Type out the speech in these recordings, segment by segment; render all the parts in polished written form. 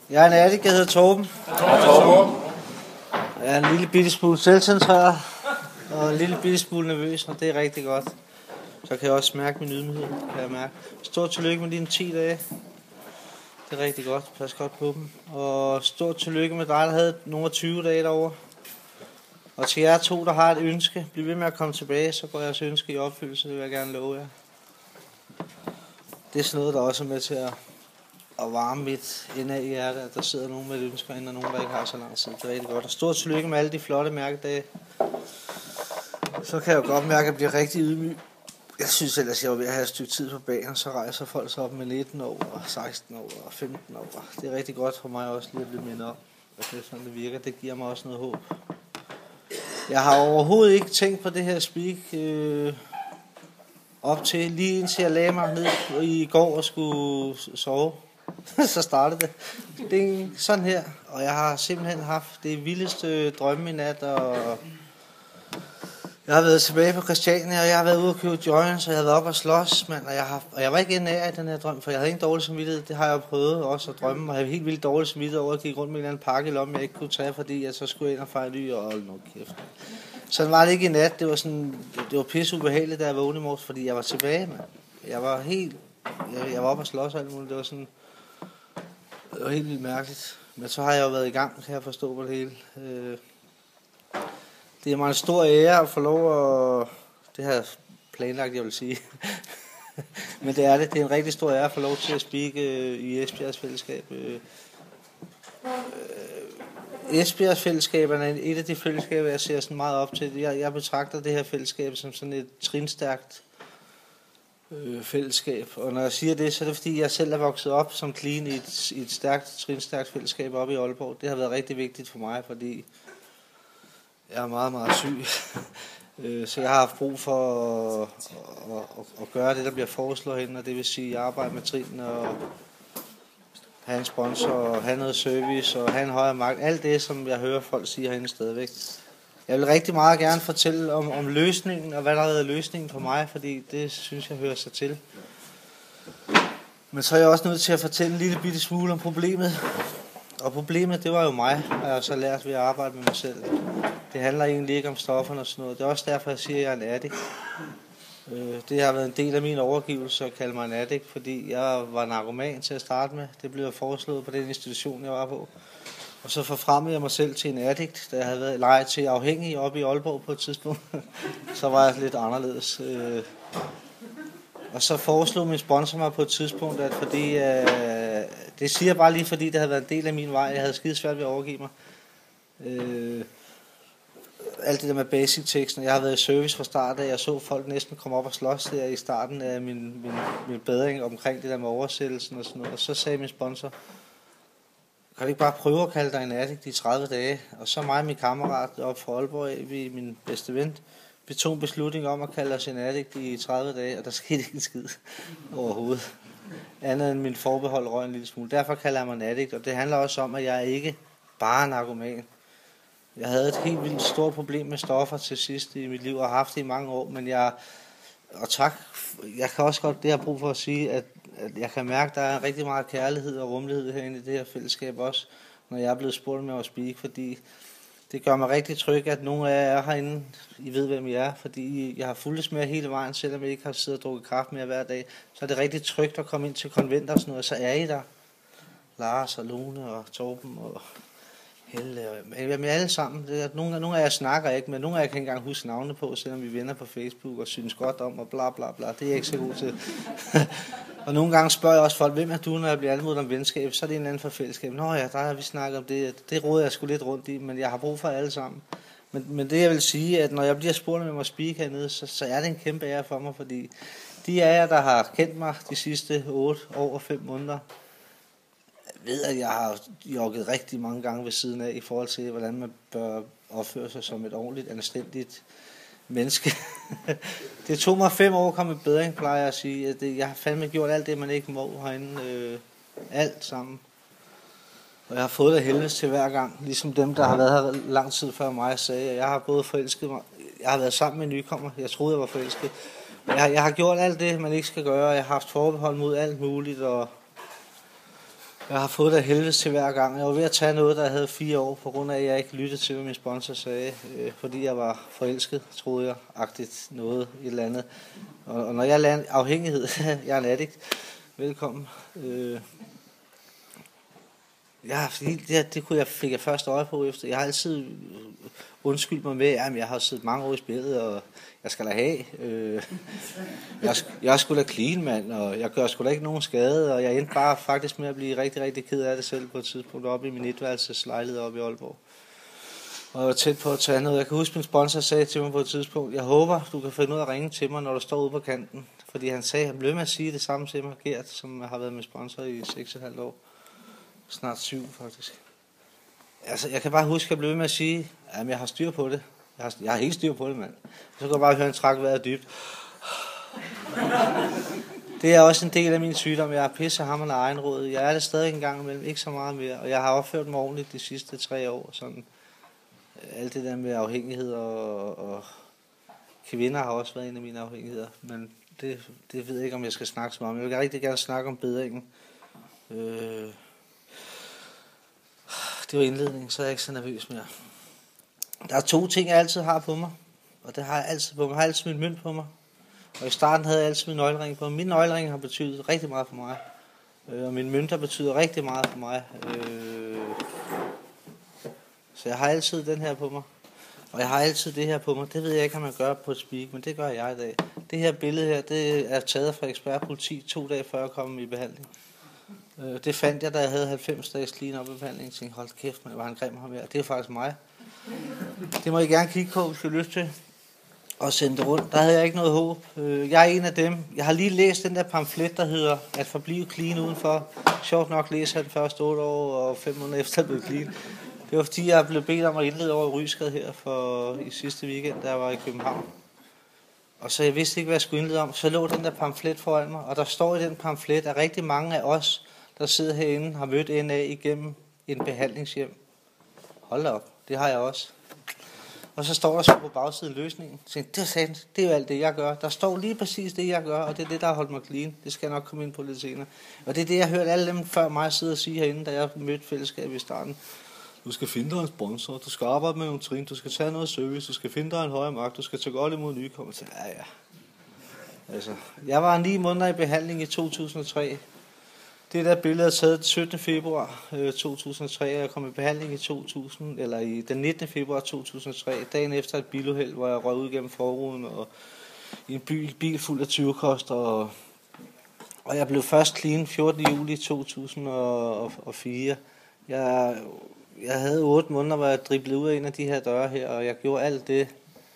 Jeg er en addict, jeg hedder Torben. Jeg er en lille bitte smule selvcentreret og en lille bitte smule nervøs, og det er rigtig godt. Så kan jeg også mærke min ydmyghed, kan jeg mærke. Stort tillykke med dine 10 dage. Det er rigtig godt. Pas godt på dem. Og stort tillykke med dig, der havde nogle 20 dage derovre. Og til jer to, der har et ønske, bliv ved med at komme tilbage, så går jeres ønske i opfyldelse. Det vil jeg gerne love jer. Det er sådan noget, der også er med til at varme mit indad i hjertet, at der sidder nogen med et ønske, og nogen, der ikke har så lang tid. Det er rigtig godt. Og stort tillykke med alle de flotte mærkedage. Så kan jeg jo godt mærke, at jeg bliver rigtig ydmyg. Jeg synes ellers, jeg var ved at have et stykke tid på banen, så rejser folk sig op med 19 år, og 16 år, og 15 år. Det er rigtig godt for mig også lige at blive mindet om, at det er sådan, det virker. Det giver mig også noget håb. Jeg har overhovedet ikke tænkt på det her speak op til, lige indtil jeg lagde mig ned i går og skulle sove. Så startede det. Ding, sådan her. Og jeg har simpelthen haft det vildeste drømme i nat, og jeg har været tilbage på Christiania, og jeg har været ude og købe joints, og jeg har været op og slås, mand, og jeg var ikke nær i den her drøm, for jeg havde ikke dårlig samvittighed. Det har jeg jo prøvet også at drømme, og jeg havde helt vildt dårlig samvittighed over at gik rundt med en eller anden pakke i lommen, jeg ikke kunne tage, fordi jeg så skulle ind og fejre ly, og hold nu kæft. Sådan var det ikke i nat. Det var sådan, det var pisse ubehageligt, da jeg vågnede i morges, fordi jeg var tilbage, mand. Jeg var var op og slås og alt muligt. Det var helt vildt mærkeligt. Men så har jeg jo været i gang, kan jeg forstå på det hele. Det er mig en stor ære at få lov at... Det har jeg planlagt, jeg vil sige. Men det er det. Det er en rigtig stor ære at få lov til at speak i Esbjergs fællesskab. Esbjergs fællesskab er et af de fællesskaber, jeg ser sådan meget op til. Jeg betragter det her fællesskab som sådan et trinstærkt fællesskab. Og når jeg siger det, så er det fordi, jeg selv er vokset op som clean i et trinstærkt fællesskab oppe i Aalborg. Det har været rigtig vigtigt for mig, fordi jeg er meget, meget syg. Så jeg har haft brug for at gøre det, der bliver foreslået hende, og det vil sige at arbejde med trin og have en sponsor, og have noget service, og have en højere magt. Alt det, som jeg hører folk sige herinde stadigvæk. Jeg vil rigtig meget gerne fortælle om løsningen, og hvad der er løsningen for mig, fordi det synes jeg hører sig til. Men så er jeg også nødt til at fortælle en lille bitte smule om problemet. Og problemet, det var jo mig, og jeg har så lært ved at arbejde med mig selv. Det handler egentlig ikke om stofferne og sådan noget. Det er også derfor, jeg siger, at jeg er en addict. Det har været en del af min overgivelse at kalde mig en addict, fordi jeg var narkoman til at starte med. Det blev foreslået på den institution, jeg var på. Og så forfremmede jeg mig selv til en addict, da jeg havde været lejet til afhængig oppe i Aalborg på et tidspunkt. Så var jeg lidt anderledes. Og så foreslog min sponsor mig på et tidspunkt, at fordi... det siger jeg bare lige, fordi det havde været en del af min vej. Jeg havde skide svært ved at overgive mig. Alt det der med basic-teksten. Jeg har været i service fra start af. Jeg så folk næsten komme op og slås der i starten af min bedring omkring det der med oversættelsen og sådan noget. Og så sagde min sponsor, kan du ikke bare prøve at kalde dig en addict i 30 dage? Og så mig og min kammerat op fra Aalborg, vi min bedste ven, vi tog en beslutning om at kalde os en addict i 30 dage, og der skete ikke en skid overhovedet. Andet end min forbehold røg en lille smule. Derfor kalder jeg mig en addict, og det handler også om, at jeg ikke bare er narkoman. Jeg havde et helt vildt stort problem med stoffer til sidst i mit liv, og har haft det i mange år, men jeg kan også godt det her brug for at sige, at jeg kan mærke, at der er rigtig meget kærlighed og rummelighed herinde i det her fællesskab også, når jeg er blevet spurgt med at speak, fordi det gør mig rigtig tryg, at nogle af jer er herinde, I ved, hvem I er, fordi jeg har fulgtes med hele vejen, selvom jeg ikke har siddet og drukket kaffe med hver dag, så er det rigtig trygt at komme ind til konventer og sådan noget, så er I der. Lars og Lone og Torben og Helle, og alle sammen. Nogle af jer snakker ikke, men nogle af jer kan ikke engang huske navnene på, selvom vi venner på Facebook og synes godt om og bla bla bla. Det er jeg ikke så god til. Og nogle gange spørger jeg også folk, hvem er du, når jeg bliver anmodet om venskab? Så er det en anden fra fællesskab. Nå ja, der har vi snakket om det. Det råder jeg sgu lidt rundt i, men jeg har brug for alle sammen. Men det jeg vil sige, at når jeg bliver spurgt med mig at speak hernede, så er det en kæmpe ære for mig, fordi de af jer, der har kendt mig de sidste 8 år og 5 måneder, ved, at jeg har jogget rigtig mange gange ved siden af i forhold til, hvordan man bør opføre sig som et ordentligt, anstændigt menneske. Det tog mig 5 år at komme i bedring, plejer jeg at sige. Jeg har fandme gjort alt det, man ikke må herinde. Alt sammen. Og jeg har fået det helvedes til hver gang. Ligesom dem, der har været her lang tid før mig, sagde, at jeg har både forelsket mig. Jeg har været sammen med en nykommer. Jeg troede, jeg var forelsket. Jeg har gjort alt det, man ikke skal gøre. Jeg har haft forbehold mod alt muligt, og Jeg har fået det af helvedes til hver gang. Jeg var ved at tage noget, der havde 4 år, på grund af, at jeg ikke lyttede til, hvad min sponsor sagde. Fordi jeg var forelsket, troede jeg, agtigt noget, et eller andet. Og når jeg lader afhængighed, jeg er en addict, velkommen. Det fik jeg først øje på efter. Jeg har altid undskyldt mig med, at jeg har siddet mange år i spillet, og jeg skal da have. Jeg skulle da clean, mand, og jeg gør sgu da ikke nogen skade, og jeg endte bare faktisk med at blive rigtig, rigtig ked af det selv på et tidspunkt oppe i min etværelseslejlighed oppe i Aalborg. Og jeg var tæt på at tage noget. Jeg kan huske, min sponsor sagde til mig på et tidspunkt, jeg håber, du kan finde ud af at ringe til mig, når du står ude på kanten. Fordi han blev med at sige det samme til mig, Gert, som har været med sponsor i 6,5 år. Snart 7 faktisk. Altså, jeg kan bare huske, at jeg blev ved med at sige, at jeg har styr på det. Jeg har helt styr på det, mand. Så kan jeg bare høre en træk vejret dybt. Det er også en del af min sygdom. Jeg er pissehammerende egenråd. Jeg er det stadig en gang imellem, ikke så meget mere. Og jeg har opført mig ordentligt de sidste 3 år. Sådan. Alt det der med afhængighed og kvinder har også været en af mine afhængigheder. Men det ved jeg ikke, om jeg skal snakke så meget om. Jeg vil rigtig gerne snakke om bedringen. Det var indledningen, så er jeg ikke så nervøs mere. Der er 2 ting, jeg altid har på mig. Og det har jeg altid på mig. Jeg har altid min mønt på mig. Og i starten havde jeg altid min nøglering på mig. Min nøglering har betydet rigtig meget for mig. Og min mønter betyder rigtig meget for mig. Så jeg har altid den her på mig. Og jeg har altid det her på mig. Det ved jeg ikke, om man gør på et speak, men det gør jeg i dag. Det her billede her, det er taget fra ekspertpoliti 2 dage før jeg kom i behandling. Det fandt jeg, da jeg havde 90 dages clean op i behandling. Jeg tænkte, hold kæft, man, var han grim ham her. Det er faktisk mig. Det må I gerne kigge på, hvis du har lyst til. Og sende det rundt. Der havde jeg ikke noget håb. Jeg er en af dem. Jeg har lige læst den der pamflet, der hedder At forblive clean udenfor. Sjovt nok læser jeg den første 8 år, og 5 måneder efter blev clean. Det var fordi, jeg blev bedt om at indlede over Rysgade her i sidste weekend, da jeg var i København. Og så jeg vidste ikke, hvad jeg skulle indlede om. Så lå den der pamflet foran mig, og der står i den pamflet, at rigtig mange af os, der sidder herinde, har mødt NA igennem en behandlingshjem. Hold da op, det har jeg også. Og så står der så på bagsiden løsningen. Så det er jo alt det, jeg gør. Der står lige præcis det, jeg gør, og det er det, der har holdt mig clean. Det skal jeg nok komme ind på lidt senere. Og det er det, jeg har hørt alle dem før mig sidde og sige herinde, da jeg mødte fællesskabet i starten. Du skal finde dig en sponsor, du skal arbejde med nogle trin, du skal tage noget service, du skal finde dig en højere magt, du skal tage godt imod nykommer. Ja. Altså, jeg var 9 måneder i behandling i 2003. Det der billede er taget den 17. februar 2003, og jeg kom i behandling i den 19. februar 2003, dagen efter et biluheld, hvor jeg røg ud gennem forruden og i en bil fuld af tyvekoster, og jeg blev først clean 14. juli 2004. Jeg havde 8 måneder, hvor jeg driblede ud af en af de her døre her, og jeg gjorde alt det,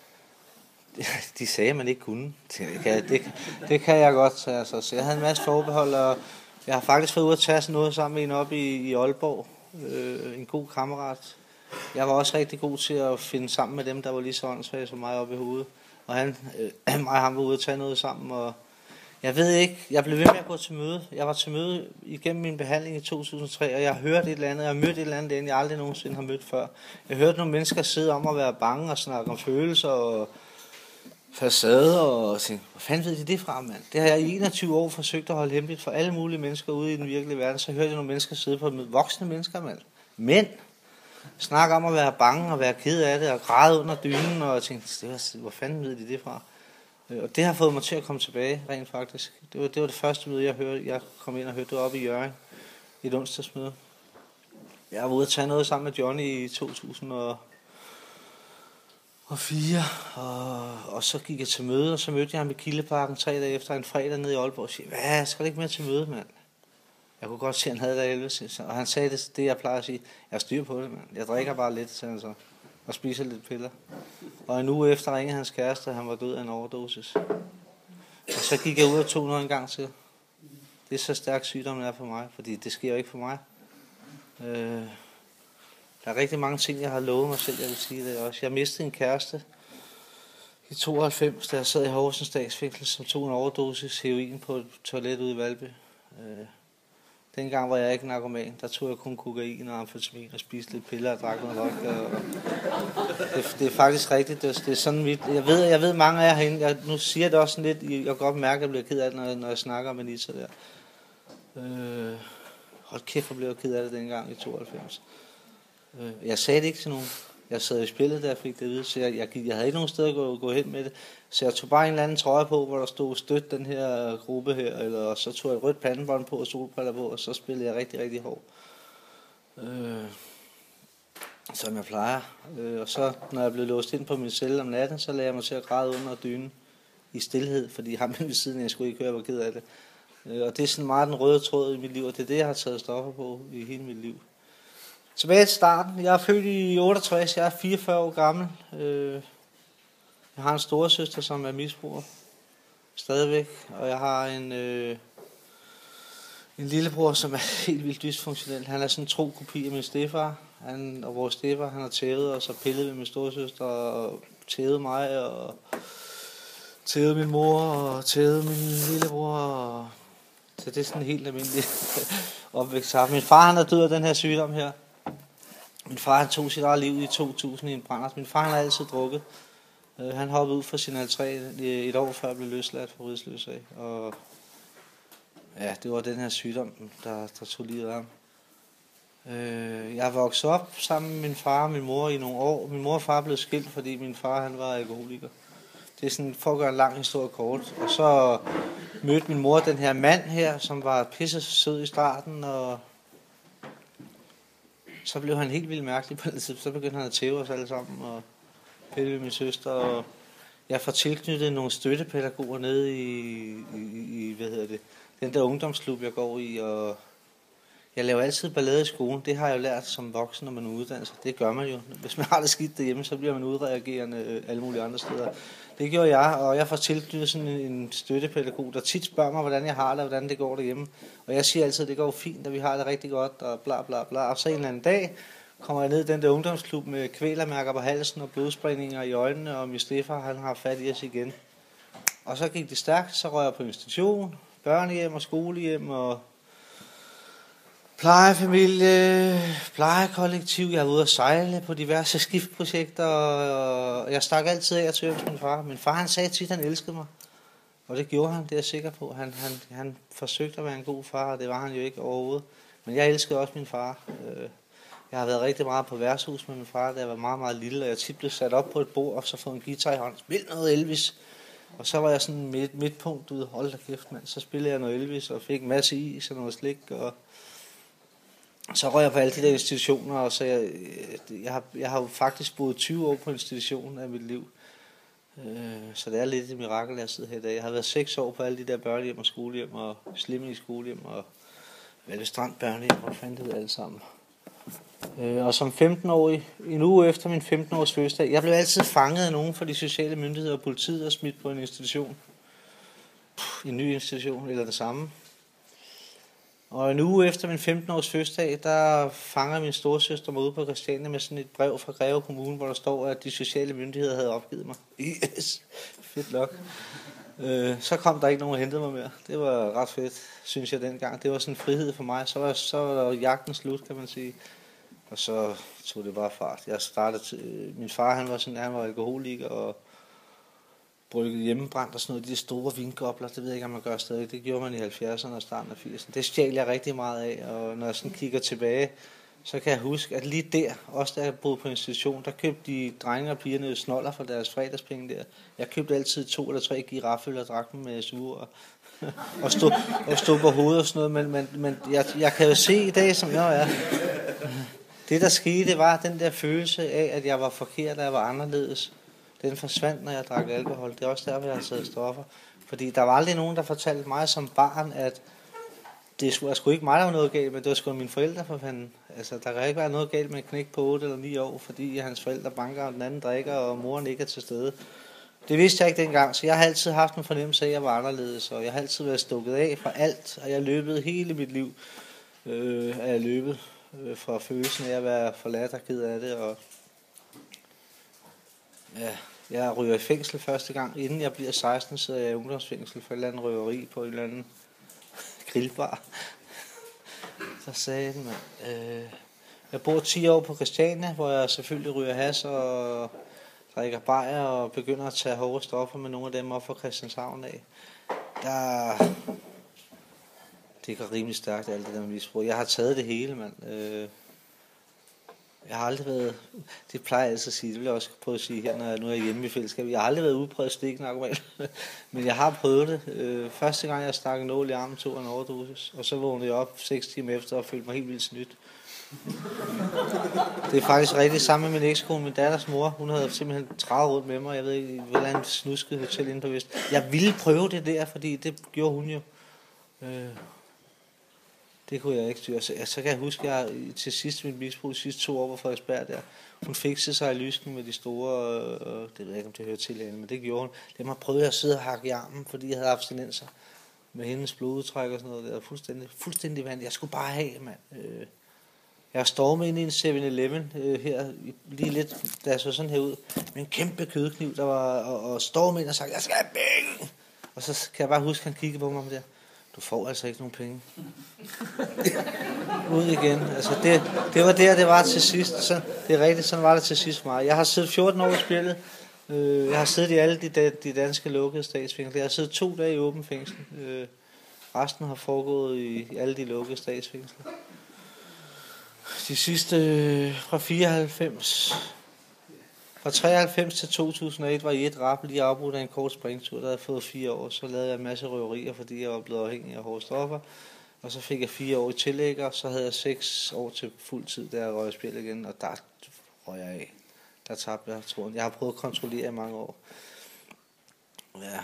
de sagde, man ikke kunne. Det kan jeg godt. Altså. Så jeg havde en masse forbehold, og jeg har faktisk fået ud at tage noget sammen med en op i Aalborg. En god kammerat. Jeg var også rigtig god til at finde sammen med dem, der var lige så åndssvage som mig oppe i hovedet. Og han var ude at tage noget sammen, og jeg ved ikke, jeg blev ved med at gå til møde. Jeg var til møde igennem min behandling i 2003, og jeg hørte et eller andet, jeg har mødt et eller andet, jeg aldrig nogensinde har mødt før. Jeg hørte nogle mennesker sidde om at være bange og snakke om følelser og facader og tænkte, hvor fanden ved de det fra, mand? Det har jeg i 21 år forsøgt at holde hemmeligt for alle mulige mennesker ude i den virkelige verden. Så hørte jeg nogle mennesker sidde på et møde. Voksne mennesker, mand. Mænd. Snakke om at være bange og være ked af det og græde under dynen, og jeg tænkte, hvor fanden ved de det fra? Og det har fået mig til at komme tilbage, rent faktisk. Det var det første møde, jeg kom ind og hørte. Det var oppe i Hjørring, i et onsdagsmøde. Jeg var ude at tage noget sammen med Johnny i 2004, og så gik jeg til møde, og så mødte jeg ham i Kildeparken 3 dage efter en fredag nede i Aalborg, og siger, hvad, skal du ikke med til møde, mand? Jeg kunne godt se, at han havde det 11, og han sagde det, jeg plejer at sige, jeg styrer på det, mand. Jeg drikker bare lidt, sagde han så, og spiser lidt piller. Og en uge efter ringede hans kæreste, og han var død af en overdosis. Og så gik jeg ud og tog noget en gang til. Det er så stærk sygdom, er for mig, fordi det sker jo ikke for mig. Der er rigtig mange ting, jeg har lovet mig selv, jeg vil sige det også. Jeg mistede en kæreste i 92, da jeg sad i Horsens Statsfængsel, som tog en overdosis heroin på et toilet ude i Valby. Dengang var jeg ikke narkoman, der tog jeg kun kokain og amfetamin og spiste lidt piller og drak noget vodka. Det er faktisk rigtigt, det er sådan vidt. Jeg ved mange af jer herinde, nu siger jeg det også sådan lidt, jeg kan godt mærke, at jeg bliver ked af det, når jeg snakker med Anita der. hold kæft, jeg blev ked af det dengang i 92. Jeg sagde det ikke til nogen. Jeg sad i spillet, da jeg fik det at vide, så jeg havde ikke nogen sted at gå hen med det. Så jeg tog bare en eller anden trøje på, hvor der stod støt den her gruppe her, eller så tog jeg et rødt pandebånd på og solbriller på, og så spillede jeg rigtig, rigtig hårdt. Som jeg plejer. Og så, når jeg blev låst ind på min celle om natten, så lagde jeg mig til at græde under dynen i stilhed, fordi ham ved siden af, jeg skulle ikke høre, hvor ked af det. Og det er sådan meget den røde tråd i mit liv, og det er det, jeg har taget stoffer på i hele mit liv. Tilbage til starten. Jeg er født i 68, jeg er 44 år gammel. Jeg har en storesøster, som er misbruger stadigvæk, og jeg har en lillebror, som er helt vildt dysfunktionel. Han er sådan en tro kopi af min stedfar. Og vores stedfar, han har tævet og så pillet ved min storesøster og tævet mig og tævet min mor og tævet min lillebror. Så det er sådan en helt almindelig opvækst. Min far, han er død af den her sygdom her. Min far, han tog sit eget liv i 2000 i en brændert. Min far, han har altid drukket. Han hoppede ud fra sin altré et år før jeg blev løsladt fra Ridsløsag. Og ja, det var den her sygdom, der tog livet af ham. Jeg har vokset op sammen med min far og min mor i nogle år. Min mor og far blev skilt, fordi min far, han var alkoholiker. Det er sådan, for at gøre en lang historie kort. Og så mødte min mor den her mand her, som var pisse sød i starten, og så blev han helt vildt mærkelig på det tid. Så begyndte han at tæve os alle sammen og pille ved min søster. Og jeg får tilknyttet nogle støttepædagoger nede i den der ungdomsklub, jeg går i. Og jeg laver altid ballade i skolen. Det har jeg jo lært som voksen, når man uddanner sig. Det gør man jo. Hvis man har det skidt derhjemme, så bliver man udreagerende alle mulige andre steder. Det gjorde jeg, og jeg får tilknyttet sådan en støttepædagog, der tit spørger mig, hvordan jeg har det, og hvordan det går derhjemme. Og jeg siger altid, at det går fint, og vi har det rigtig godt, og bla bla bla. Og så en eller anden dag kommer jeg ned i den der ungdomsklub med kvælermærker på halsen og blodsprængninger i øjnene, og min stedfar, han har fat i os igen. Og så gik det stærkt, så røg jeg på institution, børnehjem og skolehjem og plejefamilie, plejekollektiv. Jeg var ude at sejle på diverse skiftprojekter, og jeg stak altid af til min far. Min far, han sagde tit, at han elskede mig. Og det gjorde han, det er jeg sikker på. Han forsøgte at være en god far, og det var han jo ikke overhovedet. Men jeg elskede også min far. Jeg har været rigtig meget på værtshus med min far, da jeg var meget, meget lille, og jeg tit blev sat op på et bord, og så fået en guitar i hånden. Spil noget Elvis. Og så var jeg sådan midtpunkt ude. Hold da kæft, mand. Så spillede jeg noget Elvis, og fik en masse is og noget slik, og så røg jeg på alle de der institutioner, og så jeg har jo faktisk boet 20 år på institutionen af mit liv. Så det er lidt et mirakel, at jeg sidder her i dag. Jeg har været 6 år på alle de der børnehjem og skolehjem, og Slimming skolehjem, og Strand børnehjem, og fandt det alle sammen. Og som 15-årig, en uge efter min 15-års fødselsdag, jeg blev altid fanget af nogen fra de sociale myndigheder og politiet og smidt på en institution. En ny institution, eller det samme. Og en uge efter min 15-års fødselsdag, der fanger min storesøster mig ude på Christiania med sådan et brev fra Greve Kommune, hvor der står, at de sociale myndigheder havde opgivet mig. Yes, fedt nok. Så kom der ikke nogen og hentede mig mere. Det var ret fedt, synes jeg dengang. Det var sådan en frihed for mig. Så var jagten slut, kan man sige. Og så tog det bare fart. Jeg startede min far, han var alkoholiker og brygget hjemmebrændt og sådan noget. De store vingobler, det ved jeg ikke, om man gør stadig. Det gjorde man i 70'erne og starten af 80'erne. Det stjal jeg rigtig meget af, og når jeg sådan kigger tilbage, så kan jeg huske, at lige der, også da jeg boede på institution, der købte de drenge og pigerne snoller for deres fredagspenge der. Jeg købte altid 2 eller 3 girafføl og drak dem med suger og stod på hovedet og sådan noget. Men jeg kan jo se i dag, som jeg er. Det der skete, var den der følelse af, at jeg var forkert, at jeg var anderledes. Den forsvandt, når jeg drak alkohol. Det er også derfor, jeg har taget stoffer. Fordi der var aldrig nogen, der fortalte mig som barn, at det var sgu ikke mig, der var noget galt, men det var sgu mine forældre for fanden. Altså, der kan ikke være noget galt med en knæk på 8 eller 9 år, fordi hans forældre banker, og den anden drikker, og moren ikke er til stede. Det vidste jeg ikke dengang, så jeg har altid haft en fornemmelse af, at jeg var anderledes, og jeg har altid været stukket af fra alt, og jeg løbet hele mit liv. Jeg løbet fra følelsen af at være forladt og ked af det, og ja, jeg ryger i fængsel første gang. Inden jeg bliver 16, sidder jeg i ungdomsfængsel for et eller andet røveri på en eller anden grillbar. Så sagde den, jeg bor 10 år på Christiania, hvor jeg selvfølgelig ryger hash og drikker bajer og begynder at tage hårde stoffer med nogle af dem op fra Christianshavn af. Det går rimelig stærkt, alt det der misbrug. Jeg har taget det hele, mand. Jeg har aldrig været, det plejer jeg altid at sige, det vil jeg også prøve at sige her, når jeg nu er hjemme i fællesskabet. Jeg har aldrig været udpræget stiknarkoman, men jeg har prøvet det. Første gang jeg stak en nål i armen, tog en overdosis, og så vågnede jeg op 6 timer efter og følte mig helt vildt snydt. Det er faktisk rigtigt sammen med min ekskone, min datters mor. Hun havde simpelthen travet rundt med mig. Jeg ved ikke, hvordan snusket hotel inde på Vest. Jeg ville prøve det der, fordi det gjorde hun jo. Det kunne jeg ikke styre. Så kan jeg huske, at jeg til sidst mit misbrug, de sidste 2 år på Frederiksberg der, hun fikset sig i lysken med de store, det ved jeg ikke, om det hører til hende, men det gjorde hun. Dem har prøvet at sidde og hakke i armen, fordi jeg havde abstinenser med hendes blodudtræk og sådan noget der. Fuldstændig vand. Jeg skulle bare have, mand. Jeg stormede ind i en 7-Eleven her, lige lidt, da jeg så sådan her ud, med en kæmpe kødkniv, der var, og stormede ind og sagde, jeg skal have penge! Og så kan jeg bare huske, at han kiggede på mig der. Du får altså ikke nogen penge. Ud igen. Altså det var der, det var til sidst. Så, det er rigtigt, sådan var det til sidst for mig. Jeg har siddet 14 år i spillet. Jeg har siddet i alle de danske lukkede statsfængsler. Jeg har siddet 2 dage i åben fængsel. Resten har foregået i alle de lukkede statsfængsler. De sidste fra 94... Fra 93 til 2001 var i et rap lige afbrudt af en kort springtur, der havde fået 4 år. Så lavede jeg en masse røverier, fordi jeg var blevet afhængig af hårde stoffer. Og så fik jeg 4 år i tillæg, og så havde jeg 6 år til fuld tid, da jeg røg i spil igen. Og der røg jeg af. Der tabte jeg troen. Jeg har prøvet at kontrollere i mange år. Ja.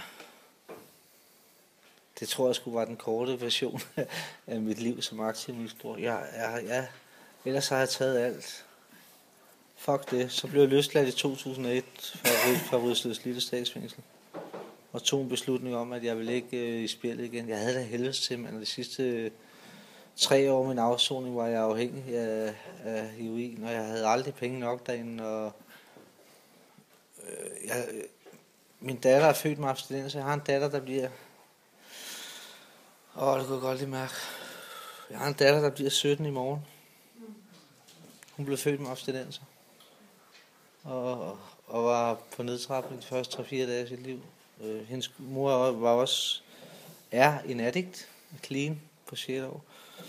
Det tror jeg sgu var den korte version af mit liv som aktiv misbruger. Ellers har jeg taget alt. Fuck det. Så blev jeg løsladt i 2001 fra Rydsløs Lille Statsfængsel. Og tog en beslutning om, at jeg ville ikke i spillet igen. Jeg havde da helvedes til, men de sidste 3 år min afsoning var jeg afhængig af heroin, og jeg havde aldrig penge nok derinde. Og, min datter er født med abstinens, så jeg har en datter, der bliver... det kunne jeg godt lige mærke. Jeg har en datter, der bliver 17 i morgen. Hun blev født med abstinenser. Og var på nedtrapning de første 3-4 dage af sit liv. Hendes mor var også en addict, clean på 6 år.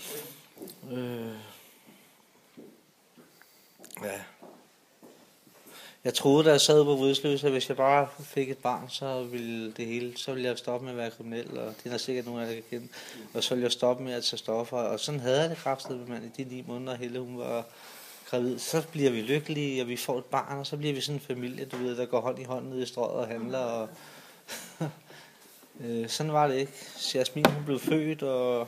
Jeg troede, da jeg sad på Vridsløs, at hvis jeg bare fik et barn, så ville jeg stoppe med at være kriminel, og det er sikkert nogen af jer, der kan kende. Og så ville jeg stoppe med at tage stoffer, og sådan havde jeg det kraftigt, mand, i de 9 måneder, Helle hun var gravid. Så bliver vi lykkelige, og vi får et barn, og så bliver vi sådan en familie, du ved, der går hånd i hånd ned i strøget og handler, og sådan var det ikke. Jasmin, hun blev født, og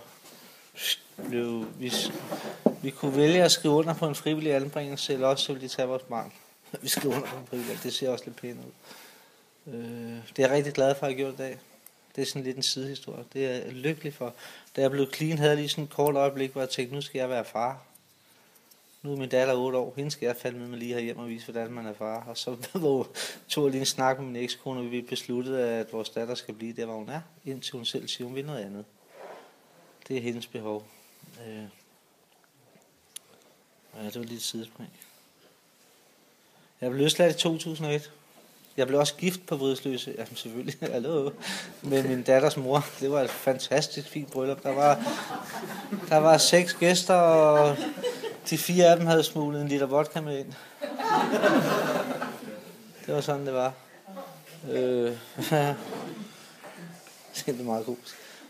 vi kunne vælge at skrive under på en frivillig anbringelse, eller også så ville de tage vores barn. Vi skriver under på en frivillig, det ser også lidt pænt ud. Det er jeg rigtig glad for, at jeg gjorde i dag. Det er sådan lidt en sidehistorie. Det er jeg lykkelig for. Da jeg blev clean, havde jeg lige sådan et kort øjeblik, hvor jeg tænkte, nu skal jeg være far. Nu er min datter 8 år. Hende skal jeg falde med mig lige herhjemme og vise, hvordan man er far. Og så tog jeg lige en snak med min ekskone, og vi besluttede, at vores datter skal blive der, hvor hun er, indtil hun selv siger, hun vil noget andet. Det er hendes behov. Det var lige et sidespring. Jeg blev løsladt i 2001. Jeg blev også gift på Vridsløse. Jamen selvfølgelig, hallo. Med min datters mor. Det var et fantastisk fint bryllup. Der var 6 gæster, og de 4 af dem havde smuglet en liter vodka med ind. Det var sådan, det var. Det er meget godt.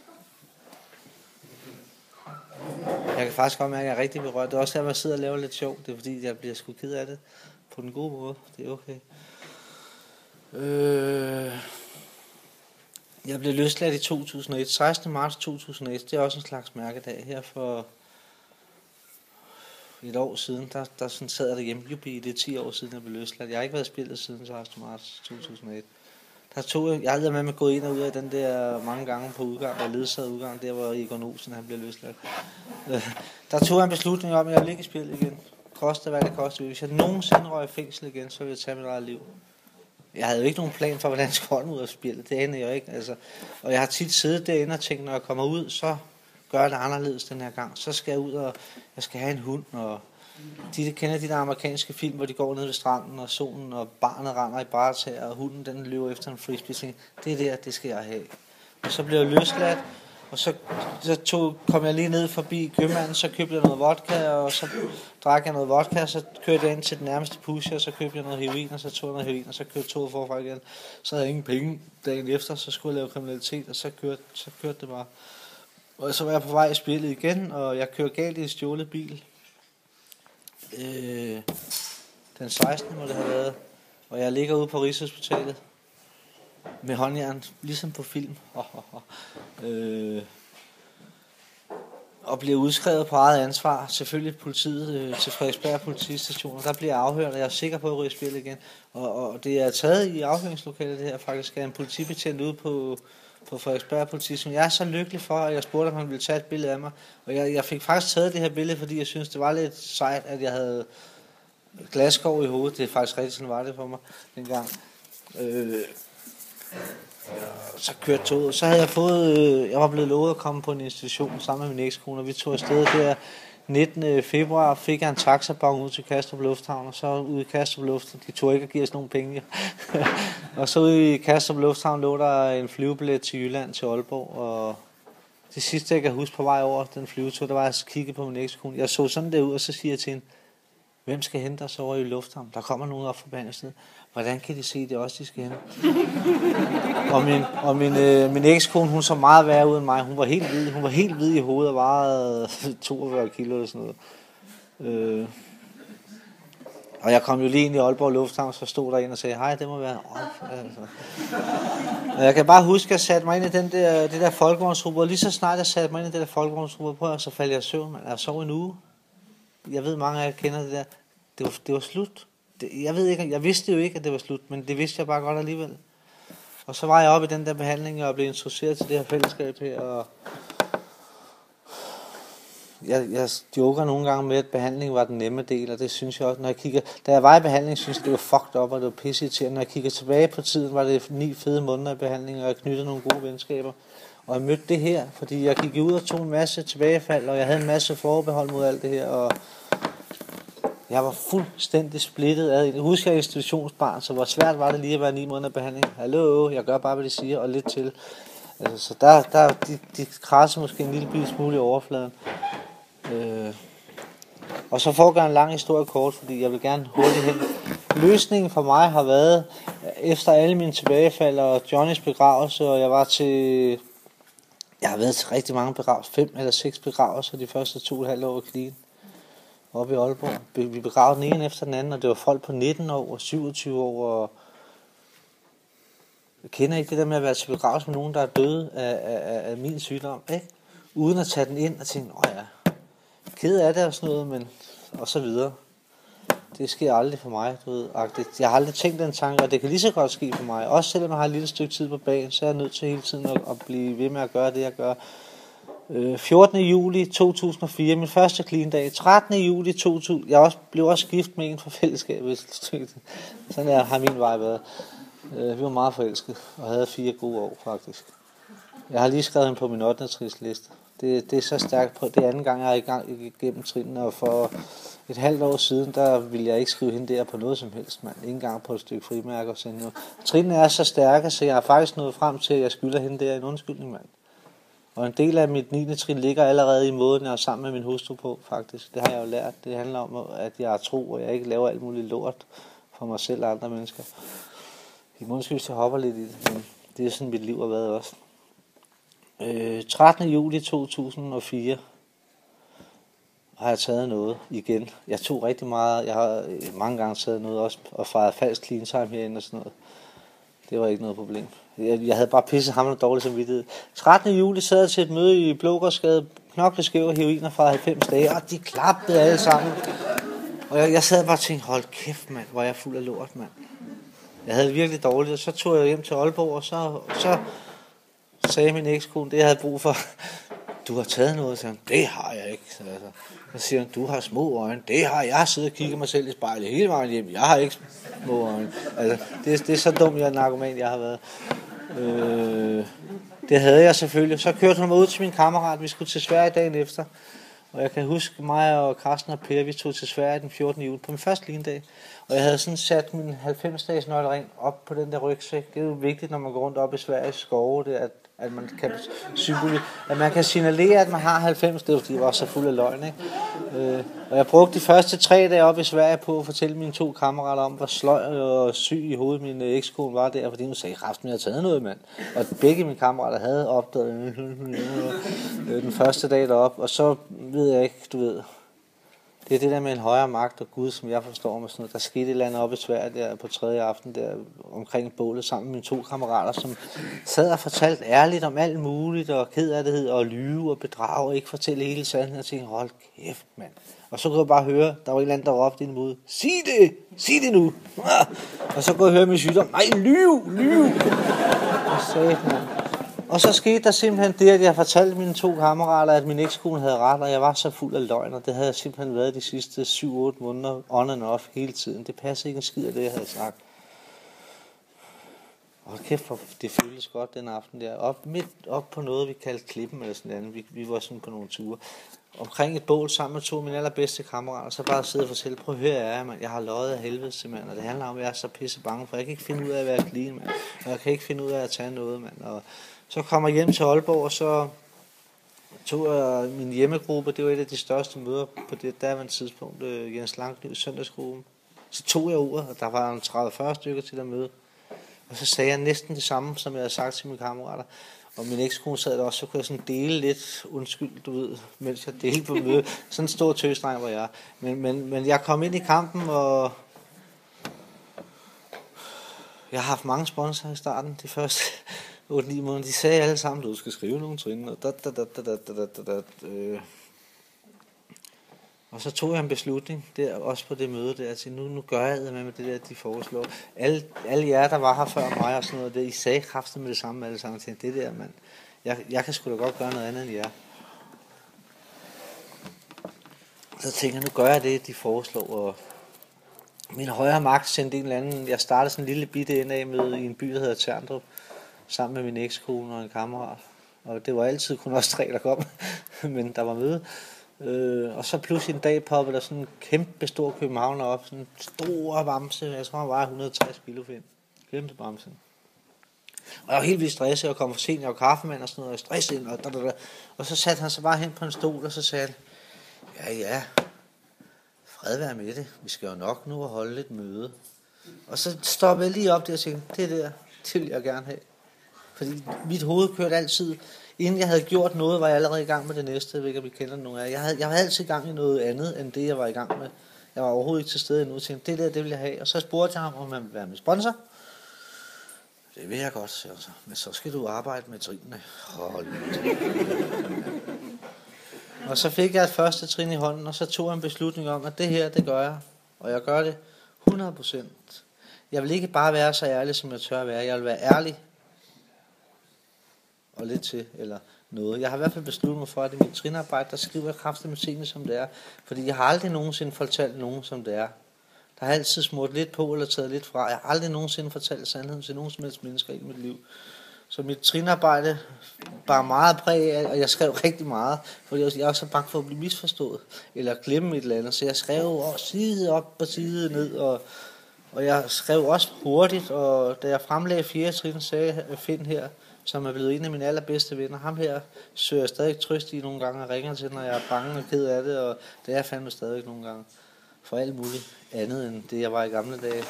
Jeg kan faktisk godt mærke, at jeg er rigtig berørt. Det er også her, jeg sidder og laver lidt sjov. Det er fordi, jeg bliver sgu ked af det. På den gode måde. Det er okay. Jeg blev løsladt i 2001. 16. marts 2001. Det er også en slags mærkedag. Her for et år siden, der sådan sad jeg derhjemme. Det er 10 år siden, jeg blev løsladt. Jeg har ikke været spillet siden 16. marts 2001. Jeg havde med at gå ind og ud af den der mange gange på udgang, og ledsaget udgang, der hvor Egon Olsen, han blev løsladt. Der tog jeg en beslutning om, at jeg ville ikke i spil igen. Koste hvad det koster. Hvis jeg nogensinde røg i fængsel igen, så ville jeg tage mit eget liv. Jeg havde jo ikke nogen plan for, hvordan jeg skulle holde mig ud af spillet. Det anede jeg ikke. Altså. Og jeg har tit siddet derinde og tænkt, når jeg kommer ud, så gør jeg det anderledes den her gang. Så skal jeg ud, og jeg skal have en hund. Og kender de der amerikanske film, hvor de går ned ved stranden, og solen og barnet render i baretager, og hunden den løber efter en frisbee. Det der, det skal jeg have. Og så blev jeg løsladt, Og så kom jeg lige ned forbi købmanden, så købte jeg noget vodka, og så drak jeg noget vodka, og så kørte jeg ind til den nærmeste pusher, og så købte jeg noget heroin, og så tog jeg noget heroin, og så kørte toget forfra igen. Så havde jeg ingen penge dagen efter, så skulle jeg lave kriminalitet, og så kørte det bare. Og så var jeg på vej i spillet igen, og jeg kørte galt i en stjålet bil. Den 16. må det have været. Og jeg ligger ude på Rigshospitalet med håndjern, ligesom på film. Og bliver udskrevet på eget ansvar. Selvfølgelig politiet til Frederiksberg politistation. Og der bliver afhørt, og jeg er sikker på at ryge spillet igen. Og det er taget i afhøringslokalet, det her faktisk er en politibetjent ude på Frederiksberg politistation. Jeg er så lykkelig for, at jeg spurgte, om han ville tage et billede af mig. Og jeg fik faktisk taget det her billede, fordi jeg synes det var lidt sejt, at jeg havde glasskår i hovedet. Det er faktisk rigtig sådan var det for mig dengang. Så kørte toget. Så havde jeg fået, jeg var blevet lovet at komme på en institution sammen med min ekskone, og vi tog afsted der 19. februar, fik jeg en taxabon ud til Kastrup Lufthavn, og så ude i Kastrup Lufthavn, de tog ikke at give os nogen penge. Og så ude i Kastrup Lufthavn lå der en flyvebillet til Jylland, til Aalborg, og det sidste jeg kan huske på vej over den flyvetur, der var at kigge på min ekskone. Jeg så sådan der ud, og så siger jeg til hende, hvem skal hente os over i lufthavn? Der kommer nogen op fra bandet. Hvordan kan de se, det også de skal hente? Og min ekskone, hun så meget værre ud end mig. Hun var helt hvid i hovedet og vejede 42 kilo eller sådan noget. Og jeg kom jo lige ind i Aalborg Lufthavn, så stod der en og sagde, hej, det må være altså. Og jeg kan bare huske, at jeg satte mig ind i det der folkevognsrummet, og lige så snart jeg satte mig ind i det der folkevognsrummet på, så faldt jeg i søvn. Jeg sov en uge. Jeg ved, mange af jer kender det der. Det var slut. Jeg vidste jo ikke, at det var slut, men det vidste jeg bare godt alligevel. Og så var jeg oppe i den der behandling, og blev introduceret til det her fællesskab her, og jeg joker nogle gange med, at behandling var den nemme del, og det synes jeg også, når jeg kigger, da jeg var i behandling, synes jeg, det var fucked up, og det var pisseirriterende. Når jeg kigger tilbage på tiden, var det 9 fede måneder i behandling, og jeg knyttede nogle gode venskaber. Og jeg mødte det her, fordi jeg gik ud og tog en masse tilbagefald, og jeg havde en masse forbehold mod alt det her, og jeg var fuldstændig splittet af. Jeg husker, jeg institutionsbarn, så hvor svært var det lige at være 9 måneder i behandling. Hallo, jeg gør bare, hvad de siger, og lidt til. Altså, så de krasser måske en lille smule i overfladen. Og så foregår en lang historie kort, fordi jeg vil gerne hurtigt hen. Løsningen for mig har været, efter alle mine tilbagefald og Johnnys begravelse, og jeg har været til rigtig mange begravelser, 5 eller 6 begravelser de første 2,5 år i Klien, oppe i Aalborg. Vi begravede den ene efter den anden, og det var folk på 19 år og 27 år, og jeg kender ikke det der med at være til begravelse med nogen, der er døde af min sygdom, ikke? Uden at tage den ind og tænke, ked af det og sådan noget, men og så videre. Det sker aldrig for mig, du ved. Jeg har aldrig tænkt den tanke, og det kan lige så godt ske for mig. Også selvom jeg har et lille stykke tid på bagen, så er jeg nødt til hele tiden at blive ved med at gøre det, jeg gør. 14. juli 2004, min første clean-dag. 13. juli 2000, jeg blev også gift med en fra fællesskabet. Sådan har min vej været. Vi var meget forelskede, og havde 4 gode år faktisk. Jeg har lige skrevet hende på min 8. trinsliste. Det er så stærkt på. Det er anden gang, jeg er i gang igennem trinene, og for et halvt år siden, der ville jeg ikke skrive hende der på noget som helst, mand. Ikke engang på et stykke frimærke og sende noget. Trinene er så stærke, så jeg har faktisk nået frem til, at jeg skylder hende der en undskyldning, mand. Og en del af mit 9. trin ligger allerede i måden, jeg er sammen med min hustru på, faktisk. Det har jeg jo lært. Det handler om, at jeg er tro, og jeg ikke laver alt muligt lort for mig selv og andre mennesker. I måske hvis jeg hopper lidt i det, men det er sådan, mit liv har været også. 13. juli 2004 har jeg taget noget igen. Jeg tog rigtig meget. Jeg har mange gange taget noget også, og fejret falsk clean time herinde og sådan noget. Det var ikke noget problem. Jeg havde bare pisset hammerende dårligt samvittighed. 13. juli sad jeg til et møde i Blågårdsgade, knokleskæv og heroin fra 90 dage, og de klappede alle sammen. Og jeg sad bare og tænkte, hold kæft mand, hvor er jeg fuld af lort, mand. Jeg havde virkelig dårligt, og så tog jeg hjem til Aalborg, og så sagde min ekskone, det jeg havde brug for. Du har taget noget, så det har jeg ikke. Så siger han, du har små øjne. Det har jeg. Siddet og kigget mig selv i spejlet hele vejen hjem. Jeg har ikke små øjne. Altså, det er så dumt, jeg er narkoman, jeg har været. Det havde jeg selvfølgelig. Så kørte hun mig ud til min kammerat. Vi skulle til Sverige dagen efter. Og jeg kan huske mig og Carsten og Per, vi tog til Sverige den 14. juli på min første linedag. Og jeg havde sådan sat min 90-dages nøglering op på den der rygsæk. Det er jo vigtigt, når man går rundt op i Sveriges skove, det at at man kan signalere, at man har 90, det er fordi, jeg var så fuld af løgn, ikke? Og jeg brugte de første 3 dage op i Sverige på at fortælle mine 2 kammerater om, hvor sløj og syg i hovedet min ekskone var der, fordi hun sagde, at jeg har taget noget, mand. Og begge mine kammerater havde opdaget den første dag derop, og så ved jeg ikke, du ved, det er det der med en højere magt og Gud, som jeg forstår med sådan noget. Der skete et eller andet op i Sverige der på 3. aften der omkring bålet sammen med mine 2 kammerater, som sad og fortalte ærligt om alt muligt og kedsommelighed og lyve og bedrag og ikke fortælle hele sandheden og tænkte, hold kæft, mand. Og så kunne jeg bare høre, der var en eller anden, der råbte ind mod, sig det nu. Og så kunne jeg høre min sygdom, nej, lyv. Og så skete der simpelthen det, at jeg fortalte mine 2 kammerater, at min ekskone havde ret, og jeg var så fuld af løgn, og det havde jeg simpelthen været de sidste 7-8 måneder, on and off hele tiden. Det passede ikke en skid af det, jeg havde sagt. Og kæft, det føltes godt den aften der. Midt op på noget, vi kaldte Klippen eller sådan noget. Vi var sådan på nogle ture. Omkring et bål sammen med 2 af mine allerbedste kammerater, så bare sidde og fortælle, prøv at høre, jeg har løjet af helvede til, mand, og det handler om, at jeg er så pisse bange, for jeg kan ikke finde ud af at være clean, mand, og jeg kan ikke finde ud af at tage noget, mand, og så kommer jeg hjem til Aalborg, og så tog jeg min hjemmegruppe, det var et af de største møder på det daværende tidspunkt, Jens Langkniv søndagsgruppen, så tog jeg ordet, og der var en 30-40 stykker til at møde, og så sagde jeg næsten det samme, som jeg havde sagt til mine kammerater. Og min ekskone sad der også, så kunne jeg sådan dele lidt, undskyld, du ved, mens jeg delte på møde. Sådan en stor tøsdreng var jeg. Men jeg kom ind i kampen, og jeg har haft mange sponsorer i starten, de første 8-9 måneder. De sagde alle sammen, du skal skrive nogle trin, og Og så tog jeg en beslutning, der, også på det møde der, til nu gør jeg det med det der, de foreslår. Alle jer, der var her før mig og sådan noget, der, I sagde kraftigt med det samme alle sammen, til det der, mand. Jeg kan sgu da godt gøre noget andet end jer. Så tænker jeg, nu gør jeg det, de foreslår, og min højere magt sendte en eller anden, jeg startede sådan en lille bitte indad-møde i en by, der hedder Terndrup, sammen med min ekskone og en kammerat. Og det var altid kun os 3, der kom, men der var møde. Og så pludselig en dag poppede der sådan en kæmpe stor københavner op, sådan en stor bamse, jeg tror han var 160 kilo find, kæmpe bamse. Og jeg var helt vildt stresset, og kom for sent, jeg var kaffemand og sådan noget, og stresset, og så satte han sig bare hen på en stol, og så sagde han, ja, fred være med det, vi skal jo nok nu holde et møde. Og så stoppede jeg lige op der og tænkte, det vil jeg gerne have. Fordi mit hoved kørte altid. Inden jeg havde gjort noget, var jeg allerede i gang med det næste. Jeg ved ikke, om I kender nogen af jer. Jeg var altid i gang i noget andet, end det jeg var i gang med. Jeg var overhovedet ikke til stede endnu. Jeg tænkte, det vil jeg have. Og så spurgte jeg ham, om han ville være med sponsor. Det vil jeg godt, siger så. Men så skal du arbejde med trinene. Hold og så fik jeg et første trin i hånden, og så tog jeg en beslutning om, at det her, det gør jeg. Og jeg gør det 100%. Jeg vil ikke bare være så ærlig, som jeg tør at være. Jeg vil være ærlig. Og lidt til, eller noget. Jeg har i hvert fald besluttet mig for, at i mit trinarbejde, der skriver jeg kraftigt med tingene, som det er. Fordi jeg har aldrig nogensinde fortalt nogen, som det er. Der har altid smurt lidt på, eller taget lidt fra. Jeg har aldrig nogensinde fortalt sandheden til nogen som helst mennesker i mit liv. Så mit trinarbejde var meget præg af, og jeg skrev rigtig meget, fordi jeg var så bange for at blive misforstået, eller glemme et eller andet. Så jeg skrev side op og side ned, og jeg skrev også hurtigt, og da jeg fremlagde 4. trin, sagde Finn her, som er blevet en af mine allerbedste venner. Ham her søger jeg stadig trøst i nogle gange og ringer til, når jeg er bange og ked af det, og det er jeg fandme stadig nogle gange. For alt muligt andet end det, jeg var i gamle dage.